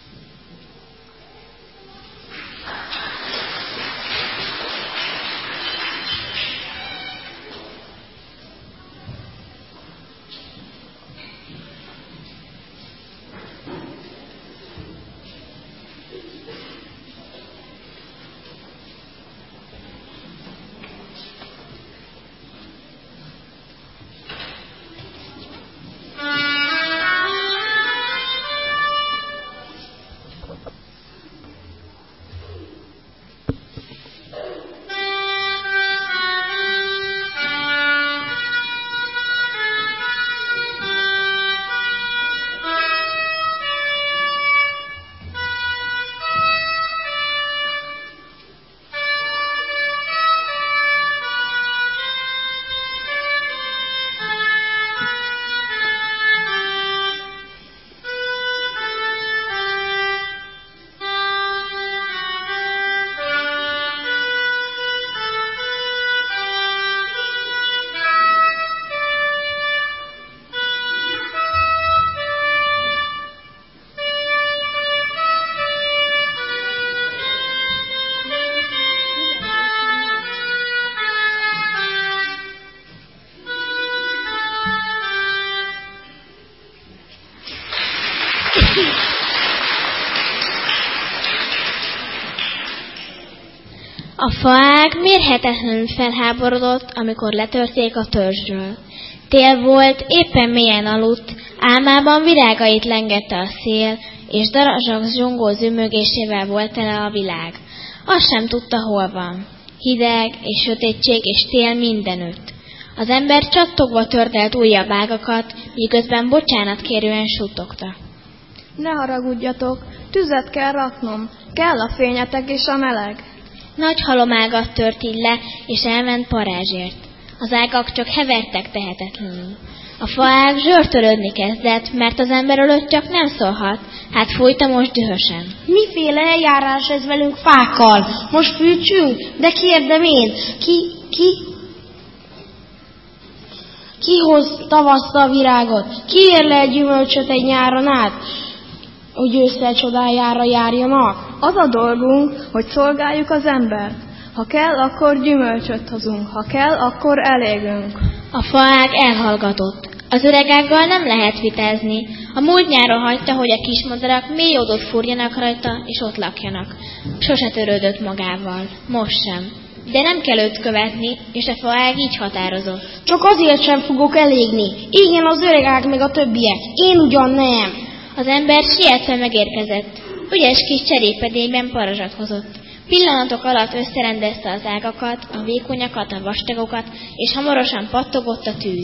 A faág mérhetetlenül felháborodott, amikor letörték a törzsről. Tél volt, éppen mélyen aludt, álmában virágait lengette a szél, és darazsak zsongó zümögésével volt tele a világ. Azt sem tudta, hol van. Hideg és sötétség és tél mindenütt. Az ember csattogva tördelt újabb ágakat, miközben bocsánat kérően suttogta. Ne haragudjatok, tüzet kell raknom, kell a fényetek és a meleg. Nagy halomágat tört így le, és elment parázsért. Az ágak csak hevertek tehetetlenül. A faág zsörtölődni kezdett, mert az ember előtt csak nem szólhat, hát fújta most dühösen. Miféle eljárás ez velünk fákkal? Most fűtsünk? De kérdem én, ki hoz tavasztal virágot? Ki ér le egy gyümölcsöt egy nyáron át, hogy ősszel csodájára járjanak? Az a dolgunk, hogy szolgáljuk az embert. Ha kell, akkor gyümölcsöt hozunk, ha kell, akkor elégünk. A faág elhallgatott. Az öregággal nem lehet vitázni. A múlt nyáron hagyta, hogy a kismadarak mély ódot fúrjanak rajta, és ott lakjanak. Sose törődött magával. Most sem. De nem kell őt követni, és a faág így határozott. Csak azért sem fogok elégni. Igen, az öregág meg a többiek. Én ugyan nem. Az ember sietve megérkezett. Ügyes kis cserépedényben parazsat hozott. Pillanatok alatt összerendezte az ágakat, a vékonyakat, a vastagokat, és hamarosan pattogott a tűz.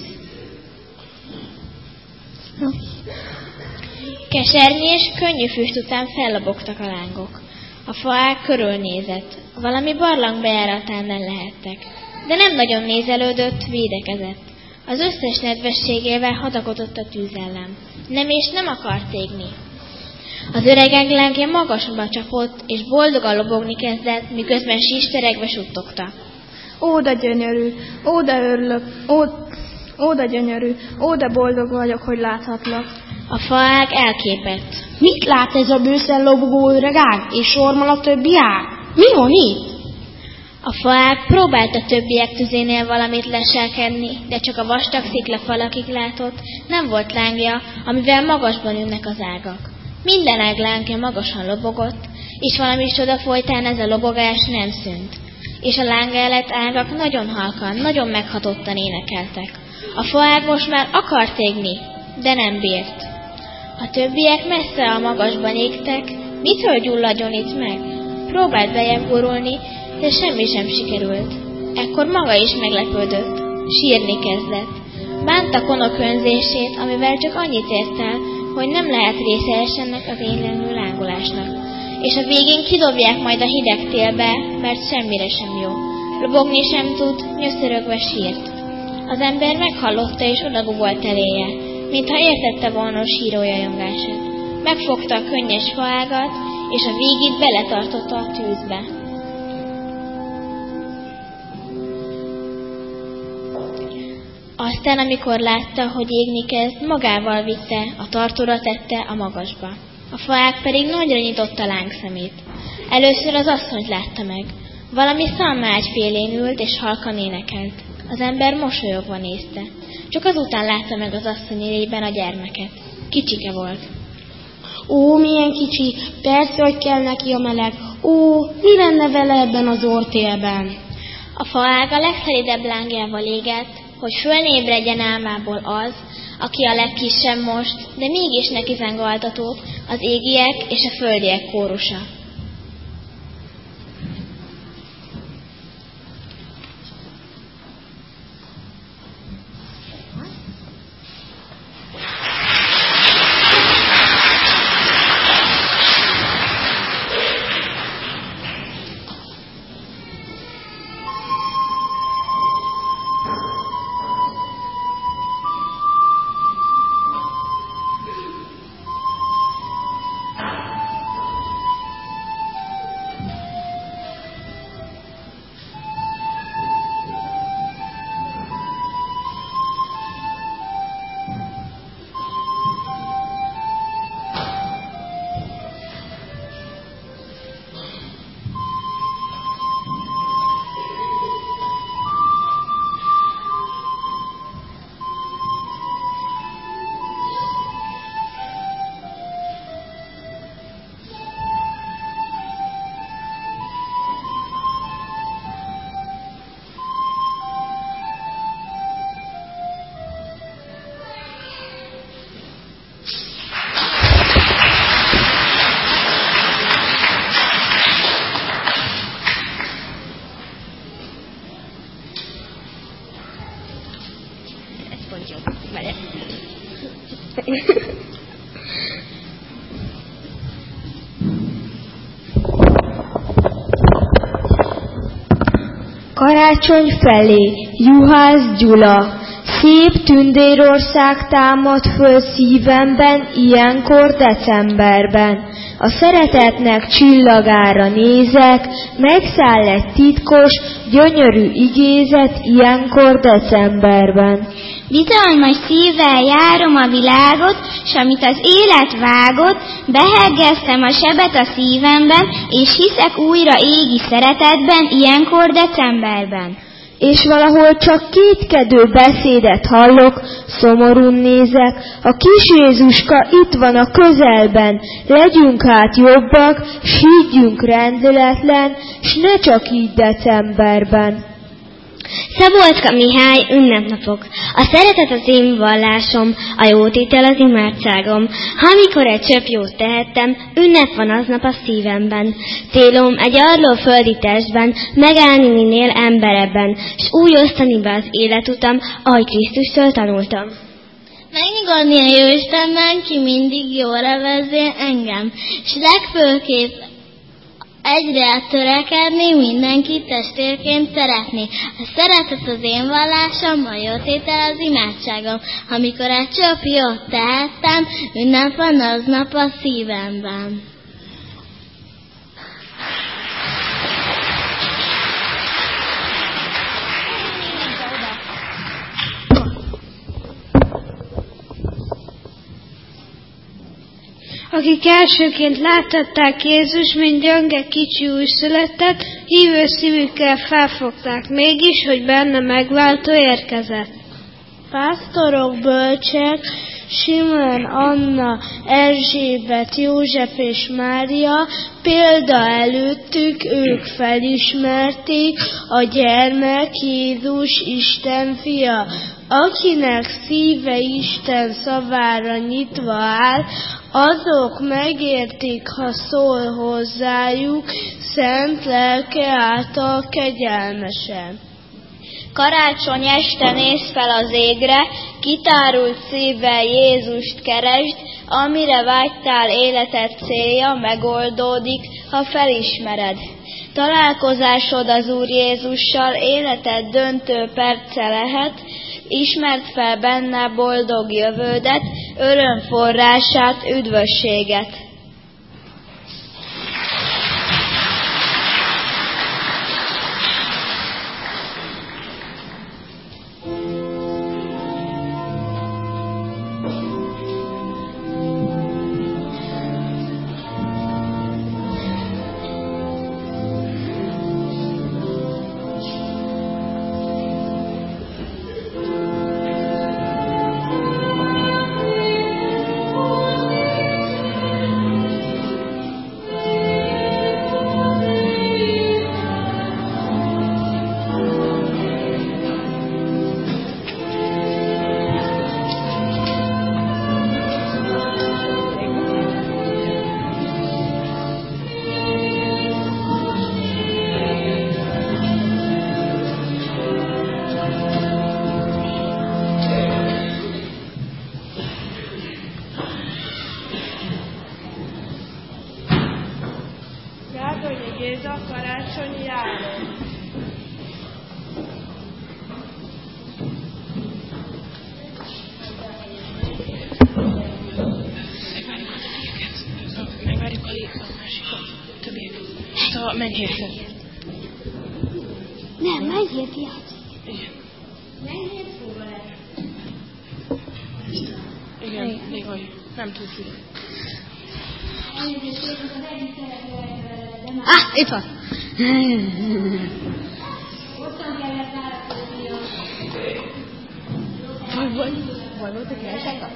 Kesernyi és könnyű füst után fellobogtak a lángok. A faág körülnézett. Valami barlang bejáratánál lehettek. De nem nagyon nézelődött, védekezett. Az összes nedvességével hadakodott a tűz ellen. Nem és nem akart égni. Az öreg lángja magasba csapott, és boldogan lobogni kezdett, miközben sisteregve suttogta. Ó, de gyönyörű, ó, de örülök, ó, de gyönyörű, ó, de boldog vagyok, hogy láthatlak. A faág elképett. Mit lát ez a bőszen lobogó öregág, és sormal a többi ág? Mi van itt? A faág próbált a többiek tüzénél valamit leselkedni, de csak a vastag sziklafalakig látott, nem volt lángja, amivel magasban ülnek az ágak. Minden ág lángja magasan lobogott, és valami csoda folytán ez a lobogás nem szűnt. És a lánggal lett ágak nagyon halkan, nagyon meghatottan énekeltek. A faág most már akart égni, de nem bírt. A többiek messze a magasban égtek, mitől gyulladjon itt meg? Próbált bejebb gurulni, de semmi sem sikerült. Ekkor maga is meglepődött, sírni kezdett. Bánta konok önzését, amivel csak annyit ért el, hogy nem lehet részes ennek az énlelő lángolásnak. És a végén kidobják majd a hideg télbe, mert semmire sem jó. Lobogni sem tud, nyöszörögve sírt. Az ember meghallotta és odagugolt eléje, mintha értette volna a sírójajongását. Megfogta a könnyes faágat, és a végét beletartotta a tűzbe. Aztán, amikor látta, hogy égni kezd, magával vitte, a tartóra tette a magasba. A faák pedig nagyra nyitotta lángszemét. Először az asszonyt látta meg. Valami szalmaágy félén ült, és halkan énekelt. Az ember mosolyogva nézte. Csak azután látta meg az asszony élében a gyermeket. Kicsike volt. Ó, milyen kicsi, persze, hogy kell neki a meleg. Ó, mi lenne vele ebben az orrtélben? A faág a legszelidebb lángjával égett, hogy fölnébredjen álmából az, aki a legkisebb most, de mégis neki zengoltató, az égiek és a földiek kórusa. Karácsony felé, Juhász Gyula. Szép tündérország támad föl szívemben, ilyenkor decemberben. A szeretetnek csillagára nézek, megszáll egy titkos, gyönyörű igézet, ilyenkor decemberben. Bizalmas szívvel járom a világot, s amit az élet vágott, behergeztem a sebet a szívemben, és hiszek újra égi szeretetben, ilyenkor decemberben. És valahol csak kétkedő beszédet hallok, szomorún nézek, a kis Jézuska itt van a közelben, legyünk hát jobbak, s higgyünk rendületlen, s ne csak így decemberben. Szabolcska Mihály, ünnepnapok. A szeretet az én vallásom, a jótétel az imádságom. Ha amikor egy csepp jót tehettem, ünnep van aznap a szívemben. Célom egy arló földi testben, megállni minél emberebben, s úgy osztani be az életutam, ahogy Krisztustól tanultam. Megnyugodni a Jóistenben, ki mindig jóra vezél engem, s legfőképp egyre törekedni, mindenkit testvérként szeretni. A szeretet az én vallásom, a jótétel az imádságom. Amikor egy csepp jót tehettem, ünnep van aznap a szívemben. Akik elsőként láttatták Jézus, mint gyönge kicsi újszületett, hívő szívükkel felfogták mégis, hogy benne megváltó érkezett. Pásztorok, bölcsek, Simeon, Anna, Erzsébet, József és Mária, példa előttük ők felismerték, a gyermek Jézus Isten fia. Akinek szíve Isten szavára nyitva áll, azok megértik, ha szól hozzájuk, szent lelke által kegyelmesen. Karácsony este nézz fel az égre, kitárult szívvel Jézust keresd, amire vágytál életed célja megoldódik, ha felismered. Találkozásod az Úr Jézussal életed döntő perce lehet, ismerd fel benne boldog jövődet, örömforrását, üdvösséget. Géza, karácsonyi járó. Megvárjuk a másikat, többieket. Hát a mennyhértet. Nem, mennyhért játsz. Igen. Mennyhért fogal el. Igen, még vagy. Nem tudjuk. Itt van. Vagy volt a királyságban?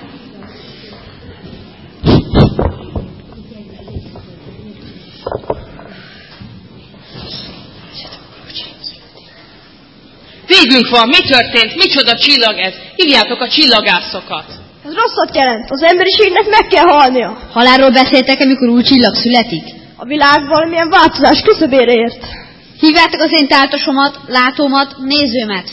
Végünk van, mi történt? Micsoda csillag ez? Hívjátok a csillagászokat. Ez rosszat jelent, az emberiségnek meg kell halnia. Halálról beszéltek, amikor új csillag születik? A világ valamilyen változás küszöbére ért. Hívjátok az én táltosomat, látómat, nézőmet.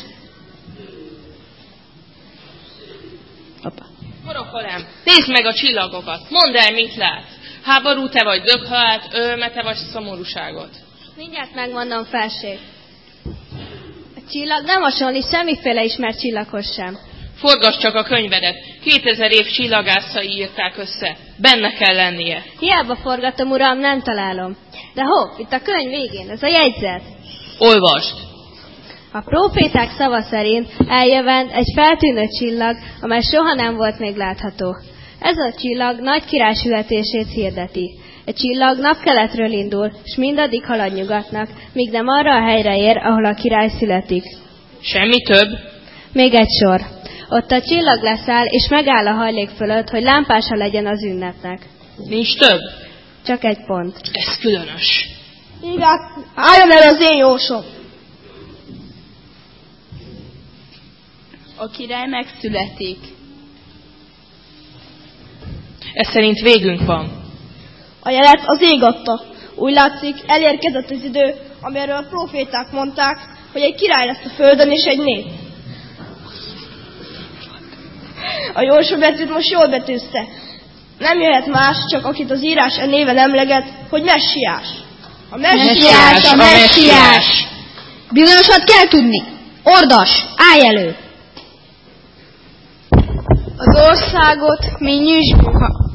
Horokolem, nézd meg a csillagokat, mondd el, mit látsz. Háború te vagy, döghalat, örömet te vagy, szomorúságot. Mindjárt megmondom, felség. A csillag nem hasonlít semmiféle ismert csillaghoz sem. Forgass csak a könyvedet, 2000 év csillagászai írták össze. Benne kell lennie. Hiába forgatom, uram, nem találom. De itt a könyv végén, ez a jegyzet. Olvasd. A próféták szava szerint eljövend egy feltűnő csillag, amely soha nem volt még látható. Ez a csillag nagy király születését hirdeti. Egy csillag napkeletről indul, s mindaddig halad nyugatnak, míg nem arra a helyre ér, ahol a király születik. Semmi több? Még egy sor. Ott a csillag leszáll, és megáll a hajlék fölött, hogy lámpása legyen az ünnepnek. Nincs több? Csak egy pont. Ez különös. Igen, álljon el az én jósom! A király megszületik. Ez szerint végünk van. A jelet az ég adta. Úgy látszik, elérkezett az idő, amiről a proféták mondták, hogy egy király lesz a földön és egy nép. A jósó betűt most jól betűzte. Nem jöhet más, csak akit az írás a néven emleget, hogy messiás. A messiás! Bizonyosat kell tudni. Ordas, állj elő! Az országot mi nyüzsgő...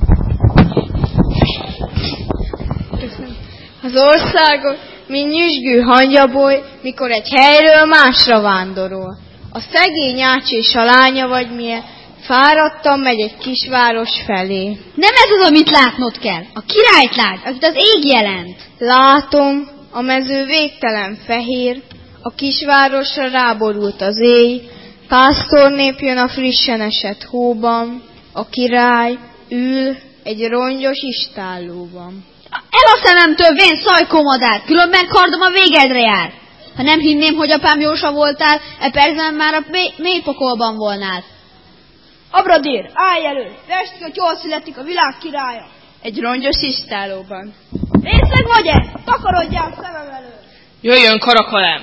Az országot mi nyüzsgő hangyaboly, mikor egy helyről másra vándorol. A szegény ácsés a lánya vagy milyen, fáradtan megy egy kisváros felé. Nem ez az, amit látnod kell. A királyt lát, akit az ég jelent. Látom, a mező végtelen fehér, a kisvárosra ráborult az éj, pásztornép jön a frissen esett hóban, a király ül egy rongyos istállóban. El a szememtől, vén szajkomadár, különben kardom a végedre jár. Ha nem hinném, hogy apám Jósa voltál, e percben már a mély pokolban volnál. Abradér, állj elő! Vestik, hogy jól születik a világ királya. Egy rongyos istálóban. Részeg vagy-e? Takarodjál szemem elő! Jöjjön Karakalem!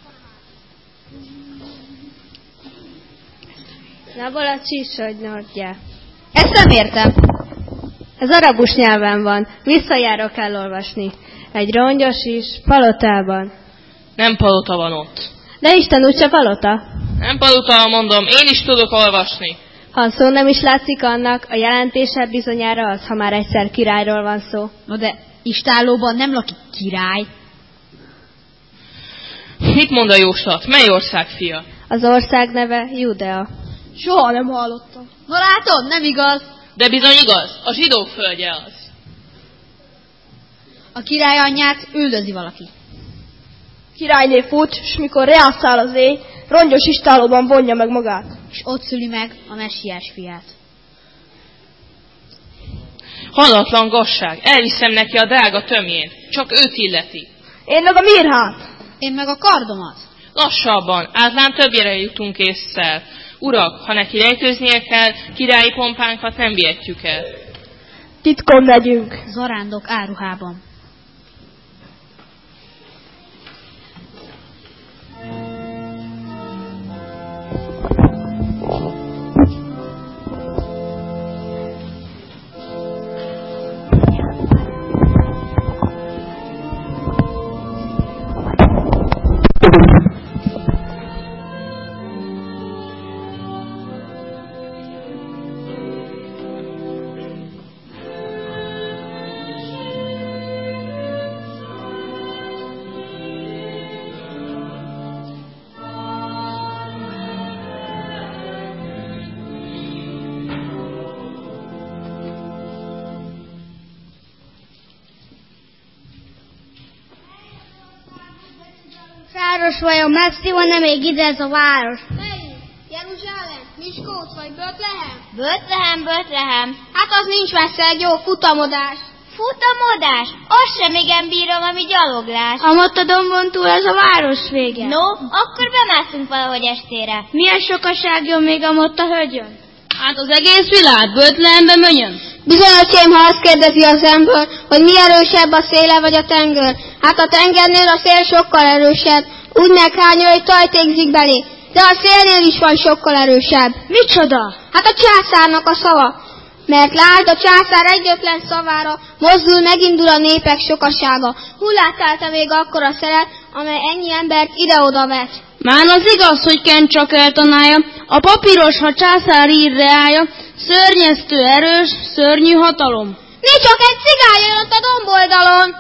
Na, balacsis, hogy nordja. Ezt nem értem. Ez arabus nyelven van. Visszajárok elolvasni. Egy rongyos is, palotában. Nem palota van ott. De Isten úgyse palota. Nem palota, mondom, én is tudok olvasni. Ha szó nem is látszik annak, a jelentése bizonyára az, ha már egyszer királyról van szó. No de istálóban nem lakik király. Mit mond a jóslat? Mely ország fia? Az ország neve Judea. Soha nem hallottam. No látod, nem igaz. De bizony igaz, a zsidók földje az. A király anyját üldözi valaki. Királyné fut, s mikor reászál az éj, rongyos istálóban vonja meg magát. És ott szüli meg a messiás fiát. Hallatlan gazság, elviszem neki a drága tömjén, csak őt illeti. Én meg a mirhát. Én meg a kardomat. Lassabban, átlán többére jutunk ésszel. Urak, ha neki rejtőznie kell, királyi pompánkat nem vihetjük el. Titkon megyünk. Zarándok áruhában. Város vajon messzi van-e még ide ez a város? Melyik? Jeruzsálem, Miskolc vagy Bötlehem? Bötlehem. Hát az nincs messze, egy jó futamodás. Futamodás? Azt sem igen bírom, ami gyaloglás. Amott a dombon túl ez a város vége. No, akkor bemászunk valahogy estére. Milyen sokaság jön még amott a hölgyön? Hát az egész világ Bötlehembe menjön. Bizony, öcsém, ha azt kérdezi az ember, hogy mi erősebb, a széle vagy a tenger. Hát a tengernél a szél sokkal erősebb. Úgy meghányol, hogy tajtékzik belé. De a szélnél is van sokkal erősebb. Micsoda? Hát a császárnak a szava. Mert lásd, a császár egyetlen szavára mozdul, megindul a népek sokasága. Hol láttál te még akkora szeret, amely ennyi embert ide-oda vet? Már az igaz, hogy Kent csak eltanálja, a papíros, ha császár ír reája, szörnyeztő erős, szörnyű hatalom. Mi csak egy cigány jön ott a domboldalon?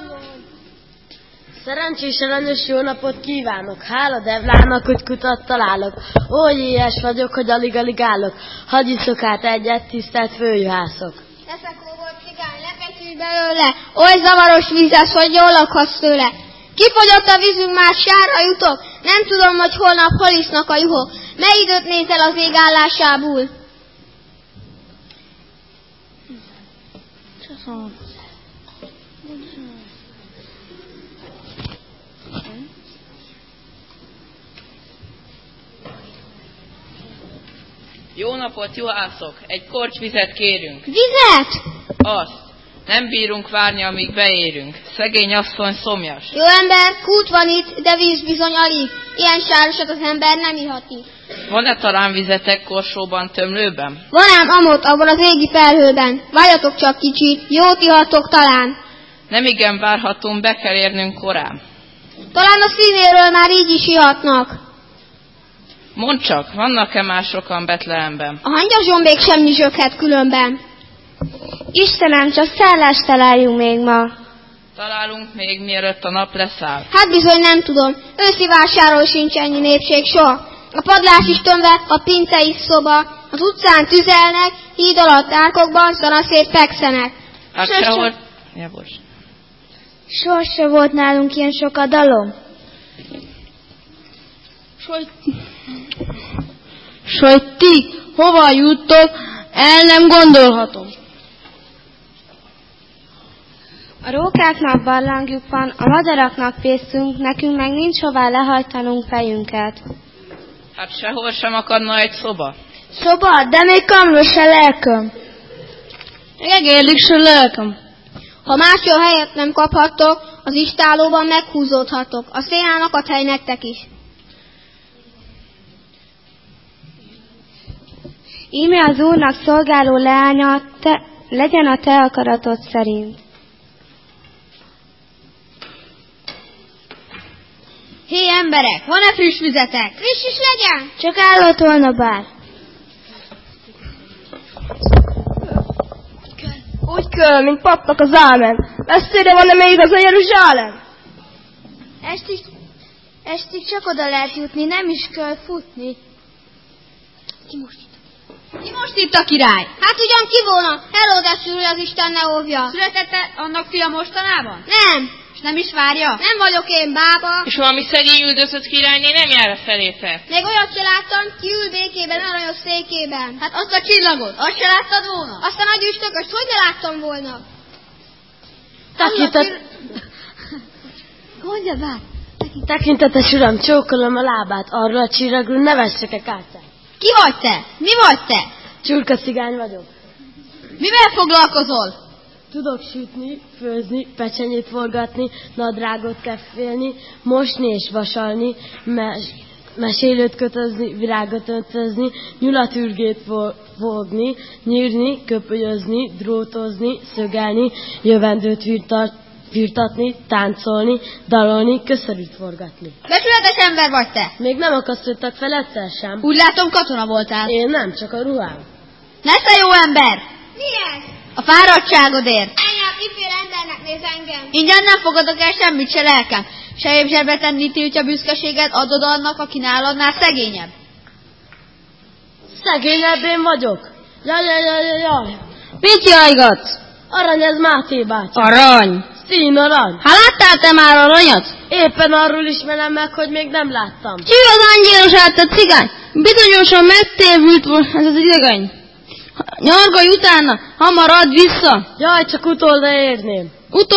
Szerencsés elenyös jó napot kívánok, hála Devlának, hogy kutat találok. Oly éhes vagyok, hogy alig-alig állok, hadd iszok át egyet, tisztelt főjuhászok. Leszekó volt cigány, lepekülj belőle, oly zavaros vízes, hogy jól lakhatsz tőle. Kifogyott a vízünk, már sárra jutok, nem tudom, hogy holnap hol isznak a juhok. Mely időt nézel az ég állásából? Jó napot, juhászok! Egy korty vizet kérünk. Vizet? Azt. Nem bírunk várni, amíg beérünk. Szegény asszony szomjas. Jó ember, kút van itt, de víz bizony alig. Ilyen sárosat az ember nem ihati. Van-e talán vizetek korsóban, tömlőben? Van ám amott abban az égi felhőben. Várjatok csak kicsit, jót ihatok talán. Nem igen várhatunk, be kell érnünk korán. Talán a színéről már így is ihatnak. Mondd csak, vannak-e már sokan Betlehemben? A hangyazsombék sem nyüzsöghet különben. Istenem, csak szállást találjunk még ma. Találunk még, mielőtt a nap leszáll. Hát bizony nem tudom. Őszi vásáról sincs ennyi népség soha. A padlás is tömve, a pince is szoba. Az utcán tüzelnek, híd alatt árkokban szanaszét fekszenek. Hát sehol... Sose volt nálunk ilyen sok a dalom. S hogy ti hova juttok, el nem gondolhatom. A rókáknak barlangjuk van, a madaraknak pészünk, nekünk meg nincs hová lehajtanunk fejünket. Hát sehol sem akadna egy szoba. Szoba, de még kamros se lelköm. Egérlik se lelköm. Ha máshol helyet nem kaphattok, az istálóban meghúzódhatok. A szénán akad hely nektek is. Íme az Úrnak szolgáló leánya, legyen a te akaratod szerint. Hé emberek, van-e friss vizetek? Friss is legyen! Csak állott volna bár. Úgy kell, mint papnak az ámen. Messzire van-e még az a Jeruzsálem? Estig csak oda lehet jutni, nem is kell futni. Ki most itt a király? Hát ugyan ki volna? Heródes úr, az Isten ne óvja. Születette annak fia mostanában? Nem. És nem is várja? Nem vagyok én bába. És valami szegény üldözött királyné nem jár a felétek? Még olyat se láttam, ki ül békében, aranyos székében. Hát azt a csillagot, azt se láttad volna? Azt a nagy üstököst, hogy ne láttam volna? Mondja bár. Tekintetes uram, csókolom a lábát, arra a csillagról ne vessek-e kártyát. Ki vagy te? Mi vagy te? Csurka cigány vagyok. Mivel foglalkozol? Tudok sütni, főzni, pecsenyét forgatni, nadrágot kefélni, mosni és vasalni, mesélőt kötözni, virágot öntözni, nyulatürgét fogni, nyírni, köpölyozni, drótozni, szögelni, jövendőt firtatni, táncolni, dalolni, köszörűt forgatni. Becsületes ember vagy te? Még nem akasztottak fel egyszer sem. Úgy látom, katona voltál. Én nem, csak a ruhám. Nesze jó ember! Mi ez? A fáradtságodért. Anya, kiféle embernek néz engem. Ingyen nem fogadok el semmit se lelkem. Sejébb zsebbe tenni tiltja büszkeséget, adod annak, aki náladnál szegényebb. Szegényebb én vagyok. Jaj. Mit jajgatsz? Arany, ez Máté bácsi. Arany. Szín arany. Hát láttál te már aranyat? Éppen arról ismerem meg, hogy még nem láttam. Ki az angyélos át a cigány? Bizonyosan megtévült volt ez az idegeny. Nyargalj utána, hamar add vissza. Jaj, csak utolra érném.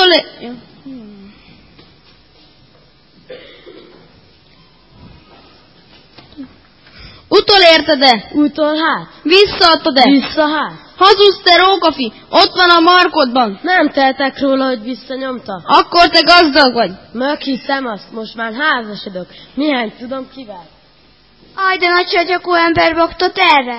Utolérted-e? Utolhát. Visszaadtad-e? Visszahát. Hazudsz te rókafi, ott van a markodban. Nem tehetek róla, hogy visszanyomta. Akkor te gazdag vagy. Meghiszem azt, most már házasodok. Mihány tudom kivel. Aj, de nagy csagyakú ember baktott erre.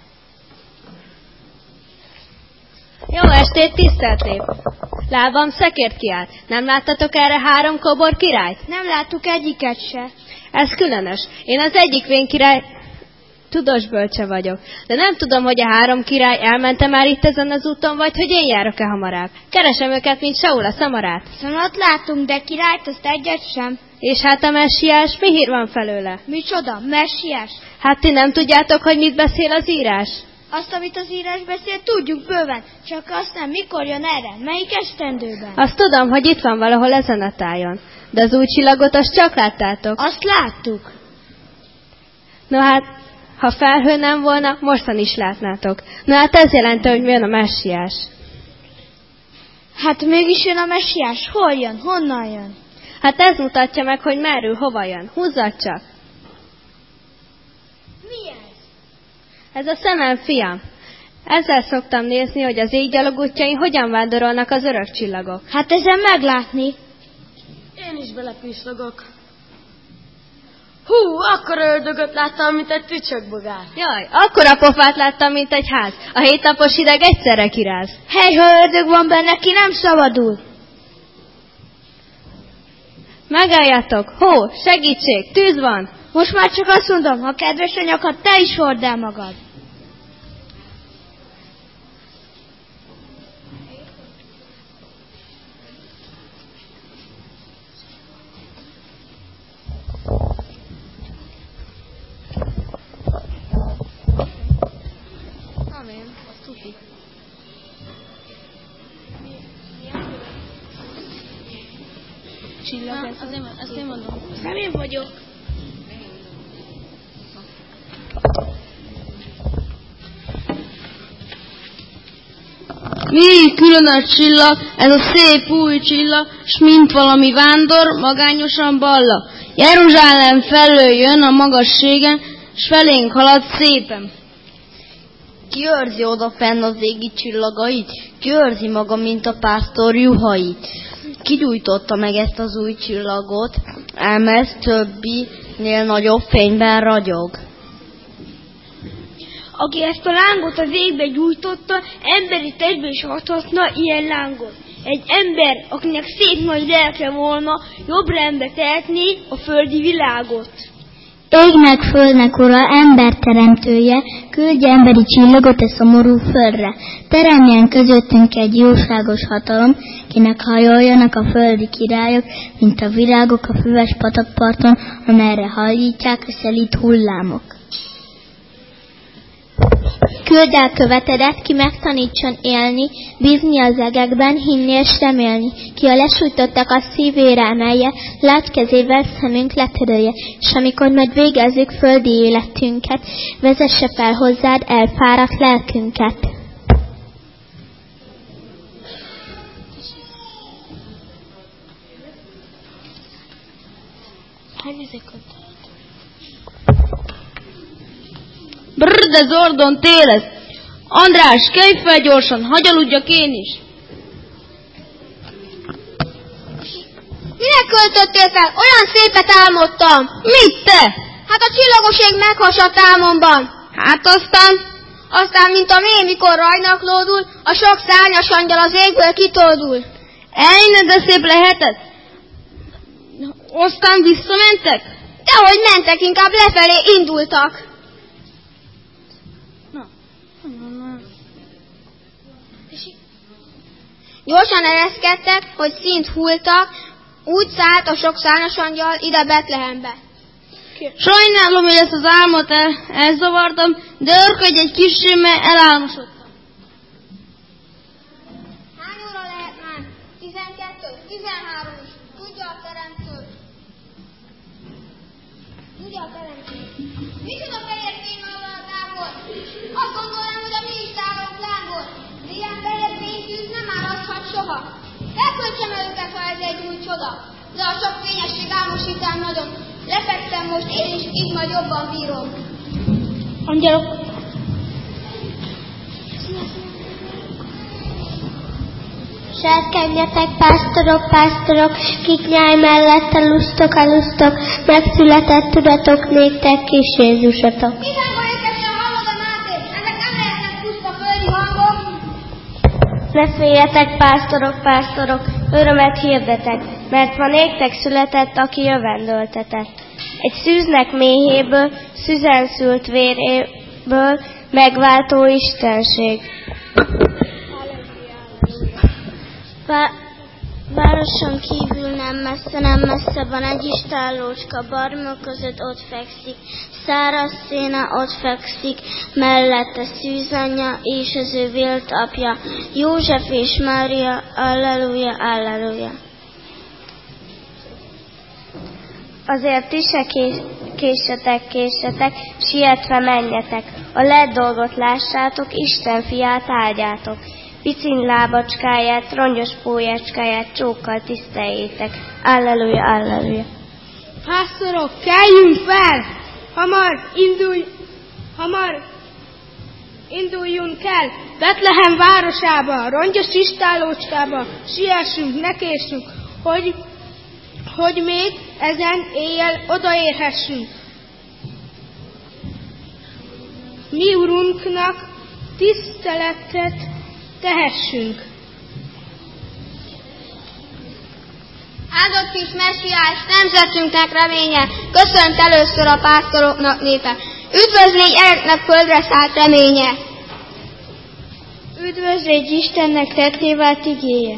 Jó estét, tisztelt nép! Lábam szekért kiállt. Nem láttatok erre 3 kobor királyt? Nem láttuk egyiket se. Ez különös. Én az egyik vén király tudós bölcse vagyok. De nem tudom, hogy a 3 király elmente már itt ezen az úton, vagy hogy én járok-e hamarabb. Keresem őket, mint Saul a szamarát. Szanat látunk, de királyt azt egyet sem. És hát a messiás, mi hír van felőle? Micsoda? Messiás? Hát ti nem tudjátok, hogy mit beszél az írás? Azt, amit az írás beszél, tudjuk bőven. Csak azt nem, mikor jön erre? Melyik esztendőben? Azt tudom, hogy itt van valahol ezen a tájon. De az új csillagot azt csak láttátok? Azt láttuk. No hát, ha felhő nem volna, mostan is látnátok. Na hát ez jelenti, hogy jön a messiás. Hát mégis jön a messiás. Hol jön? Honnan jön? Hát ez mutatja meg, hogy merről, hova jön. Húzzad csak. Mi ez? Ez a szemem, fiam. Ezzel szoktam nézni, hogy az éggyalogútjain hogyan vándorolnak az örök csillagok. Hát ezen meglátni. Én is belepislogok. Hú, akkora ördögöt láttam, mint egy tücsökbogár. Jaj, akkora pofát láttam, mint egy ház. A 7 napos hideg egyszerre kiráz. Hely, ha ördög van benne, ki nem szabadul. Megálljátok! Hó, segítség, tűz van! Most már csak azt mondom, ha kedves a nyakad, te is hord el magad. Amen, azt tuti. Csillag, azt én mondom. Nem én vagyok. Mi különös csillag, ez a szép új csillag, s mint valami vándor, magányosan balla. Jeruzsálem felől jön a magasségen, s felénk halad szépen. Ki őrzi odafenn az égi csillagait? Ki őrzi maga, mint a pásztor juhait? Ki gyújtotta meg ezt az új csillagot? Ám ez többinél nagyobb fényben ragyog. Aki ezt a lángot az égbe gyújtotta, emberi testbe is adhatna ilyen lángot. Egy ember, akinek szép nagy lelke volna, jobb rendbe tehetné a földi világot. Égnek, földnek ura, ember teremtője, küldje emberi csillagot a szomorú földre. Teremjen közöttünk egy jóságos hatalom, kinek hajoljanak a földi királyok, mint a virágok a füves patakparton, amelyre hajlítják a szelíd hullámok. Küldd el követedet, ki megtanítson élni, bízni az egekben, hinni és remélni, ki a lesújtottak a szívére emelje, lát kezével szemünk letörölje, és amikor majd végezzük földi életünket, vezesse fel hozzád elfáradt lelkünket. Brrr, de Zordon télez! András, kelj fel gyorsan, hagy aludjak én is! Minek költöttél fel? Olyan szépet álmodtam! Mit te? Hát a csillagos ég meghasadt álmomban. Hát aztán, mint a méh, mikor rajnaklódul, a sok szárnyas angyal az égből kitoldul. Ejne, de szép lehetett! Aztán visszamentek? Dehogy mentek, inkább lefelé indultak. Gyorsan ereszkedtek, hogy szint hulltak, úgy szállt a sok szárnyas angyal ide Betlehembe. Sajnálom, hogy ezt az álmot elzavartam, de örködj egy kicsit, mert elálmosodtam. Hány óra lehet már? 12, 13 is. Tudja a teremtő. Micsoda fehér fényvalóan a távol? Azt gondolom, hogy a mi is távol lángot. De ilyen fehér fénytűz nem áradhat soha. Elköltsem el őket, ha ez egy új csoda. De a sok fényesség álmosítám nagyon. Lefektem most én is, így majd jobban bírom. Angyalok. Serkenjetek, pásztorok, kik nyáj mellette lusztok, megszületett tudatok néktek kis Jézusatok. Mindenhol ékesen hallod a Máté, ezek nem lehetnek puszta földi hangok. Ne féljetek, pásztorok, örömet hirdetek, mert ma néktek született, aki jövendöltetett. Egy szűznek méhéből, szüzen szült véréből megváltó istenség. Városon kívül nem messze van egy istállócska, barmok között ott fekszik, száraz széna ott fekszik, mellette szűzanyja és az ő vélt apja, József és Mária, alleluja, alleluja. Azért ti se késsetek, sietve menjetek, a lett dolgot lássátok, Isten fiát áldjátok. Piciny lábacskáját, rongyos pólyácskáját csókkal tiszteljétek. Alleluja, alleluja. Pásztorok, keljünk fel! Hamar induljunk el! Betlehem városába, rongyos istállócskába, siessünk, ne késünk, hogy még ezen éjjel odaérhessünk. Mi Urunknak tiszteletet tehessünk. Áldott kis messiás, nemzetünknek reménye, köszönt először a pásztoroknak népe. Üdvözlégy ereknek földre szállt reménye. Üdvözlégy Istennek tetté vált igéje.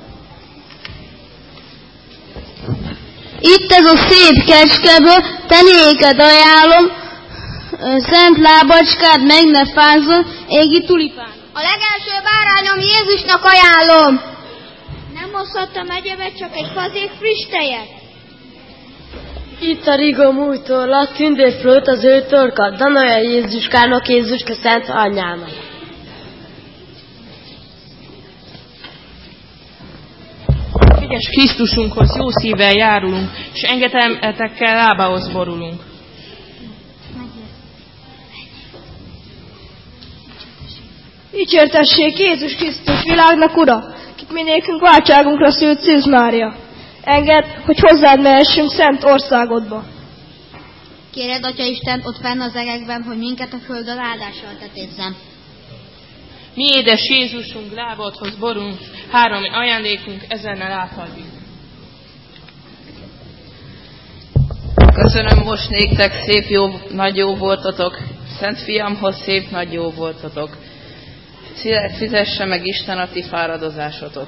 Itt ez a szép kecskeből, te néked ajánlom, szent lábacskád meg ne fázzon, égi tulipán. A legelső bárányom Jézusnak ajánlom. Nem hozhattam egyebe csak egy fazék friss tejet. Itt a rigom új torlat, tündérflőt az ő torkat, Danaja Jézuskának, Jézuska szent anyjának. ékes Krisztusunkhoz jó szívvel járulunk, és engedelmetekkel lábához borulunk. Dicsértessék Jézus Krisztus, világnak Ura, kit minékünk váltságunkra szült Szűz Mária. Engedd, hogy hozzád mehessünk szent országodba. Kéred, Atya Isten, ott fenn az egekben, hogy minket a földön áldással tetézzem. Mi édes Jézusunk, lábadhoz borulunk, 3 ajándékunk ezennel átadjuk. Köszönöm most néktek, szép nagy jó voltatok, Szent Fiamhoz szép nagy jó voltatok. Fizesse meg Isten a ti fáradozásotok.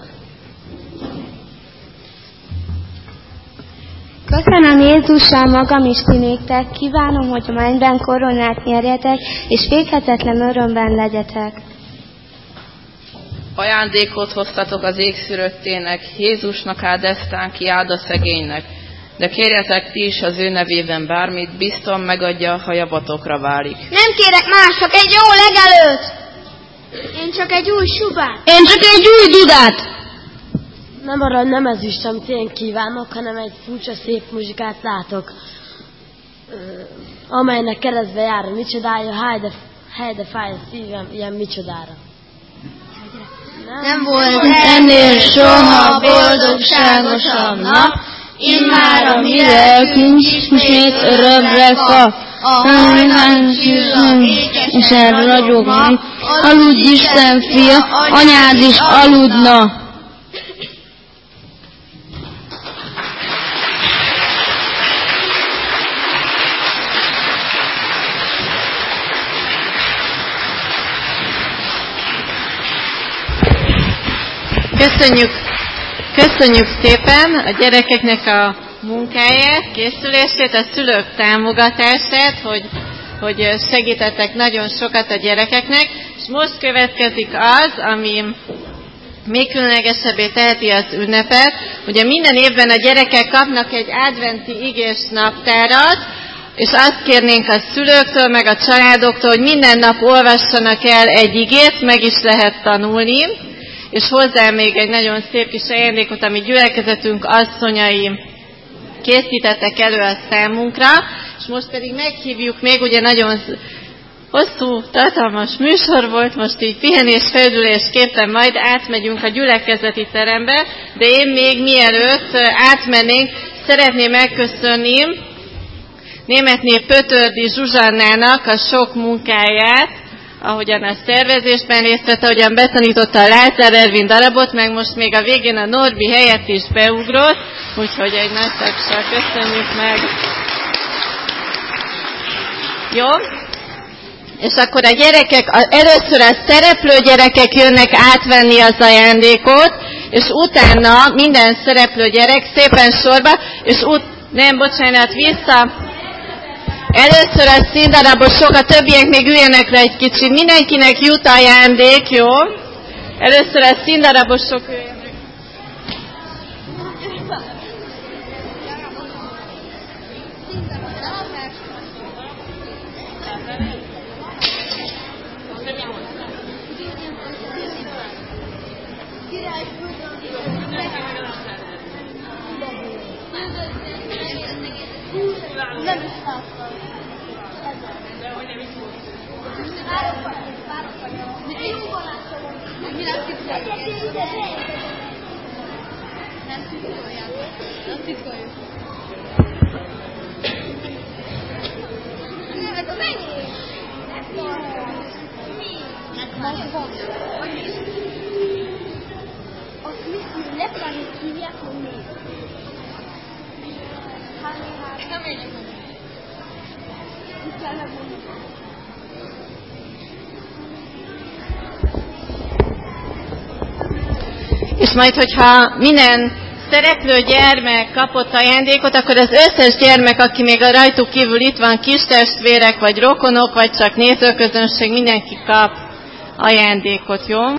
Köszönöm Jézussal magam is ti néktek, kívánom, hogy a mennyben koronát nyerjetek, és véghetetlen örömben legyetek. Ajándékot hoztatok az égszülöttének, Jézusnak áldeztán ki áld a szegénynek, de kérjetek ti is az ő nevében bármit, bizton megadja, ha javatokra válik. Nem kérek más, csak egy jó legelőt! Én csak egy új subát! Én csak egy új dudát! Nem arra, nem ez is, amit én kívánok, hanem egy furcsa szép muzsikát látok, amelynek keresztbe jár a micsodája, helyde fáj a szívem, ilyen micsodára. Nem volt ennél soha boldogságosabb nap, immár a mi lelkünk ismét örömre kap. A hajnán csillog, ékesen ragyog majd, aludj Isten fia, anyád is aludna. Köszönjük szépen a gyerekeknek a munkáját, készülését, a szülők támogatását, hogy segítettek nagyon sokat a gyerekeknek, és most következik az, ami még különlegesebbé teheti az ünnepet. Ugye minden évben a gyerekek kapnak egy adventi igés naptárat, és azt kérnénk a szülőktől, meg a családoktól, hogy minden nap olvassanak el egy igét, meg is lehet tanulni. És hozzá még egy nagyon szép kis ajándékot, ami gyülekezetünk asszonyai készítettek elő a számunkra, és most pedig meghívjuk még, ugye nagyon hosszú, tartalmas műsor volt, most így pihenés, felülésképpen majd átmegyünk a gyülekezeti terembe, de én még mielőtt átmennénk, szeretném megköszönni Németné Pötördi Zsuzsannának a sok munkáját, ahogyan a szervezésben részt vett, ahogyan betanította a Lázár Ervin darabot, meg most még a végén a Norbi helyett is beugrott, úgyhogy egy nagy tapsal köszönjük meg. Jó? És akkor a gyerekek, először a szereplő gyerekek jönnek átvenni az ajándékot, és utána minden szereplő gyerek szépen sorba, és vissza. Először a színdarabosok, a többiek még üljenek le egy kicsit. Mindenkinek jut ajándék, jó? Először a színdarabosok üljenek. És majd, hogyha minden szereplő gyermek kapott ajándékot, akkor az összes gyermek, aki még a rajtuk kívül itt van, kistestvérek, vagy rokonok, vagy csak nézőközönség, mindenki kap ajándékot, jó?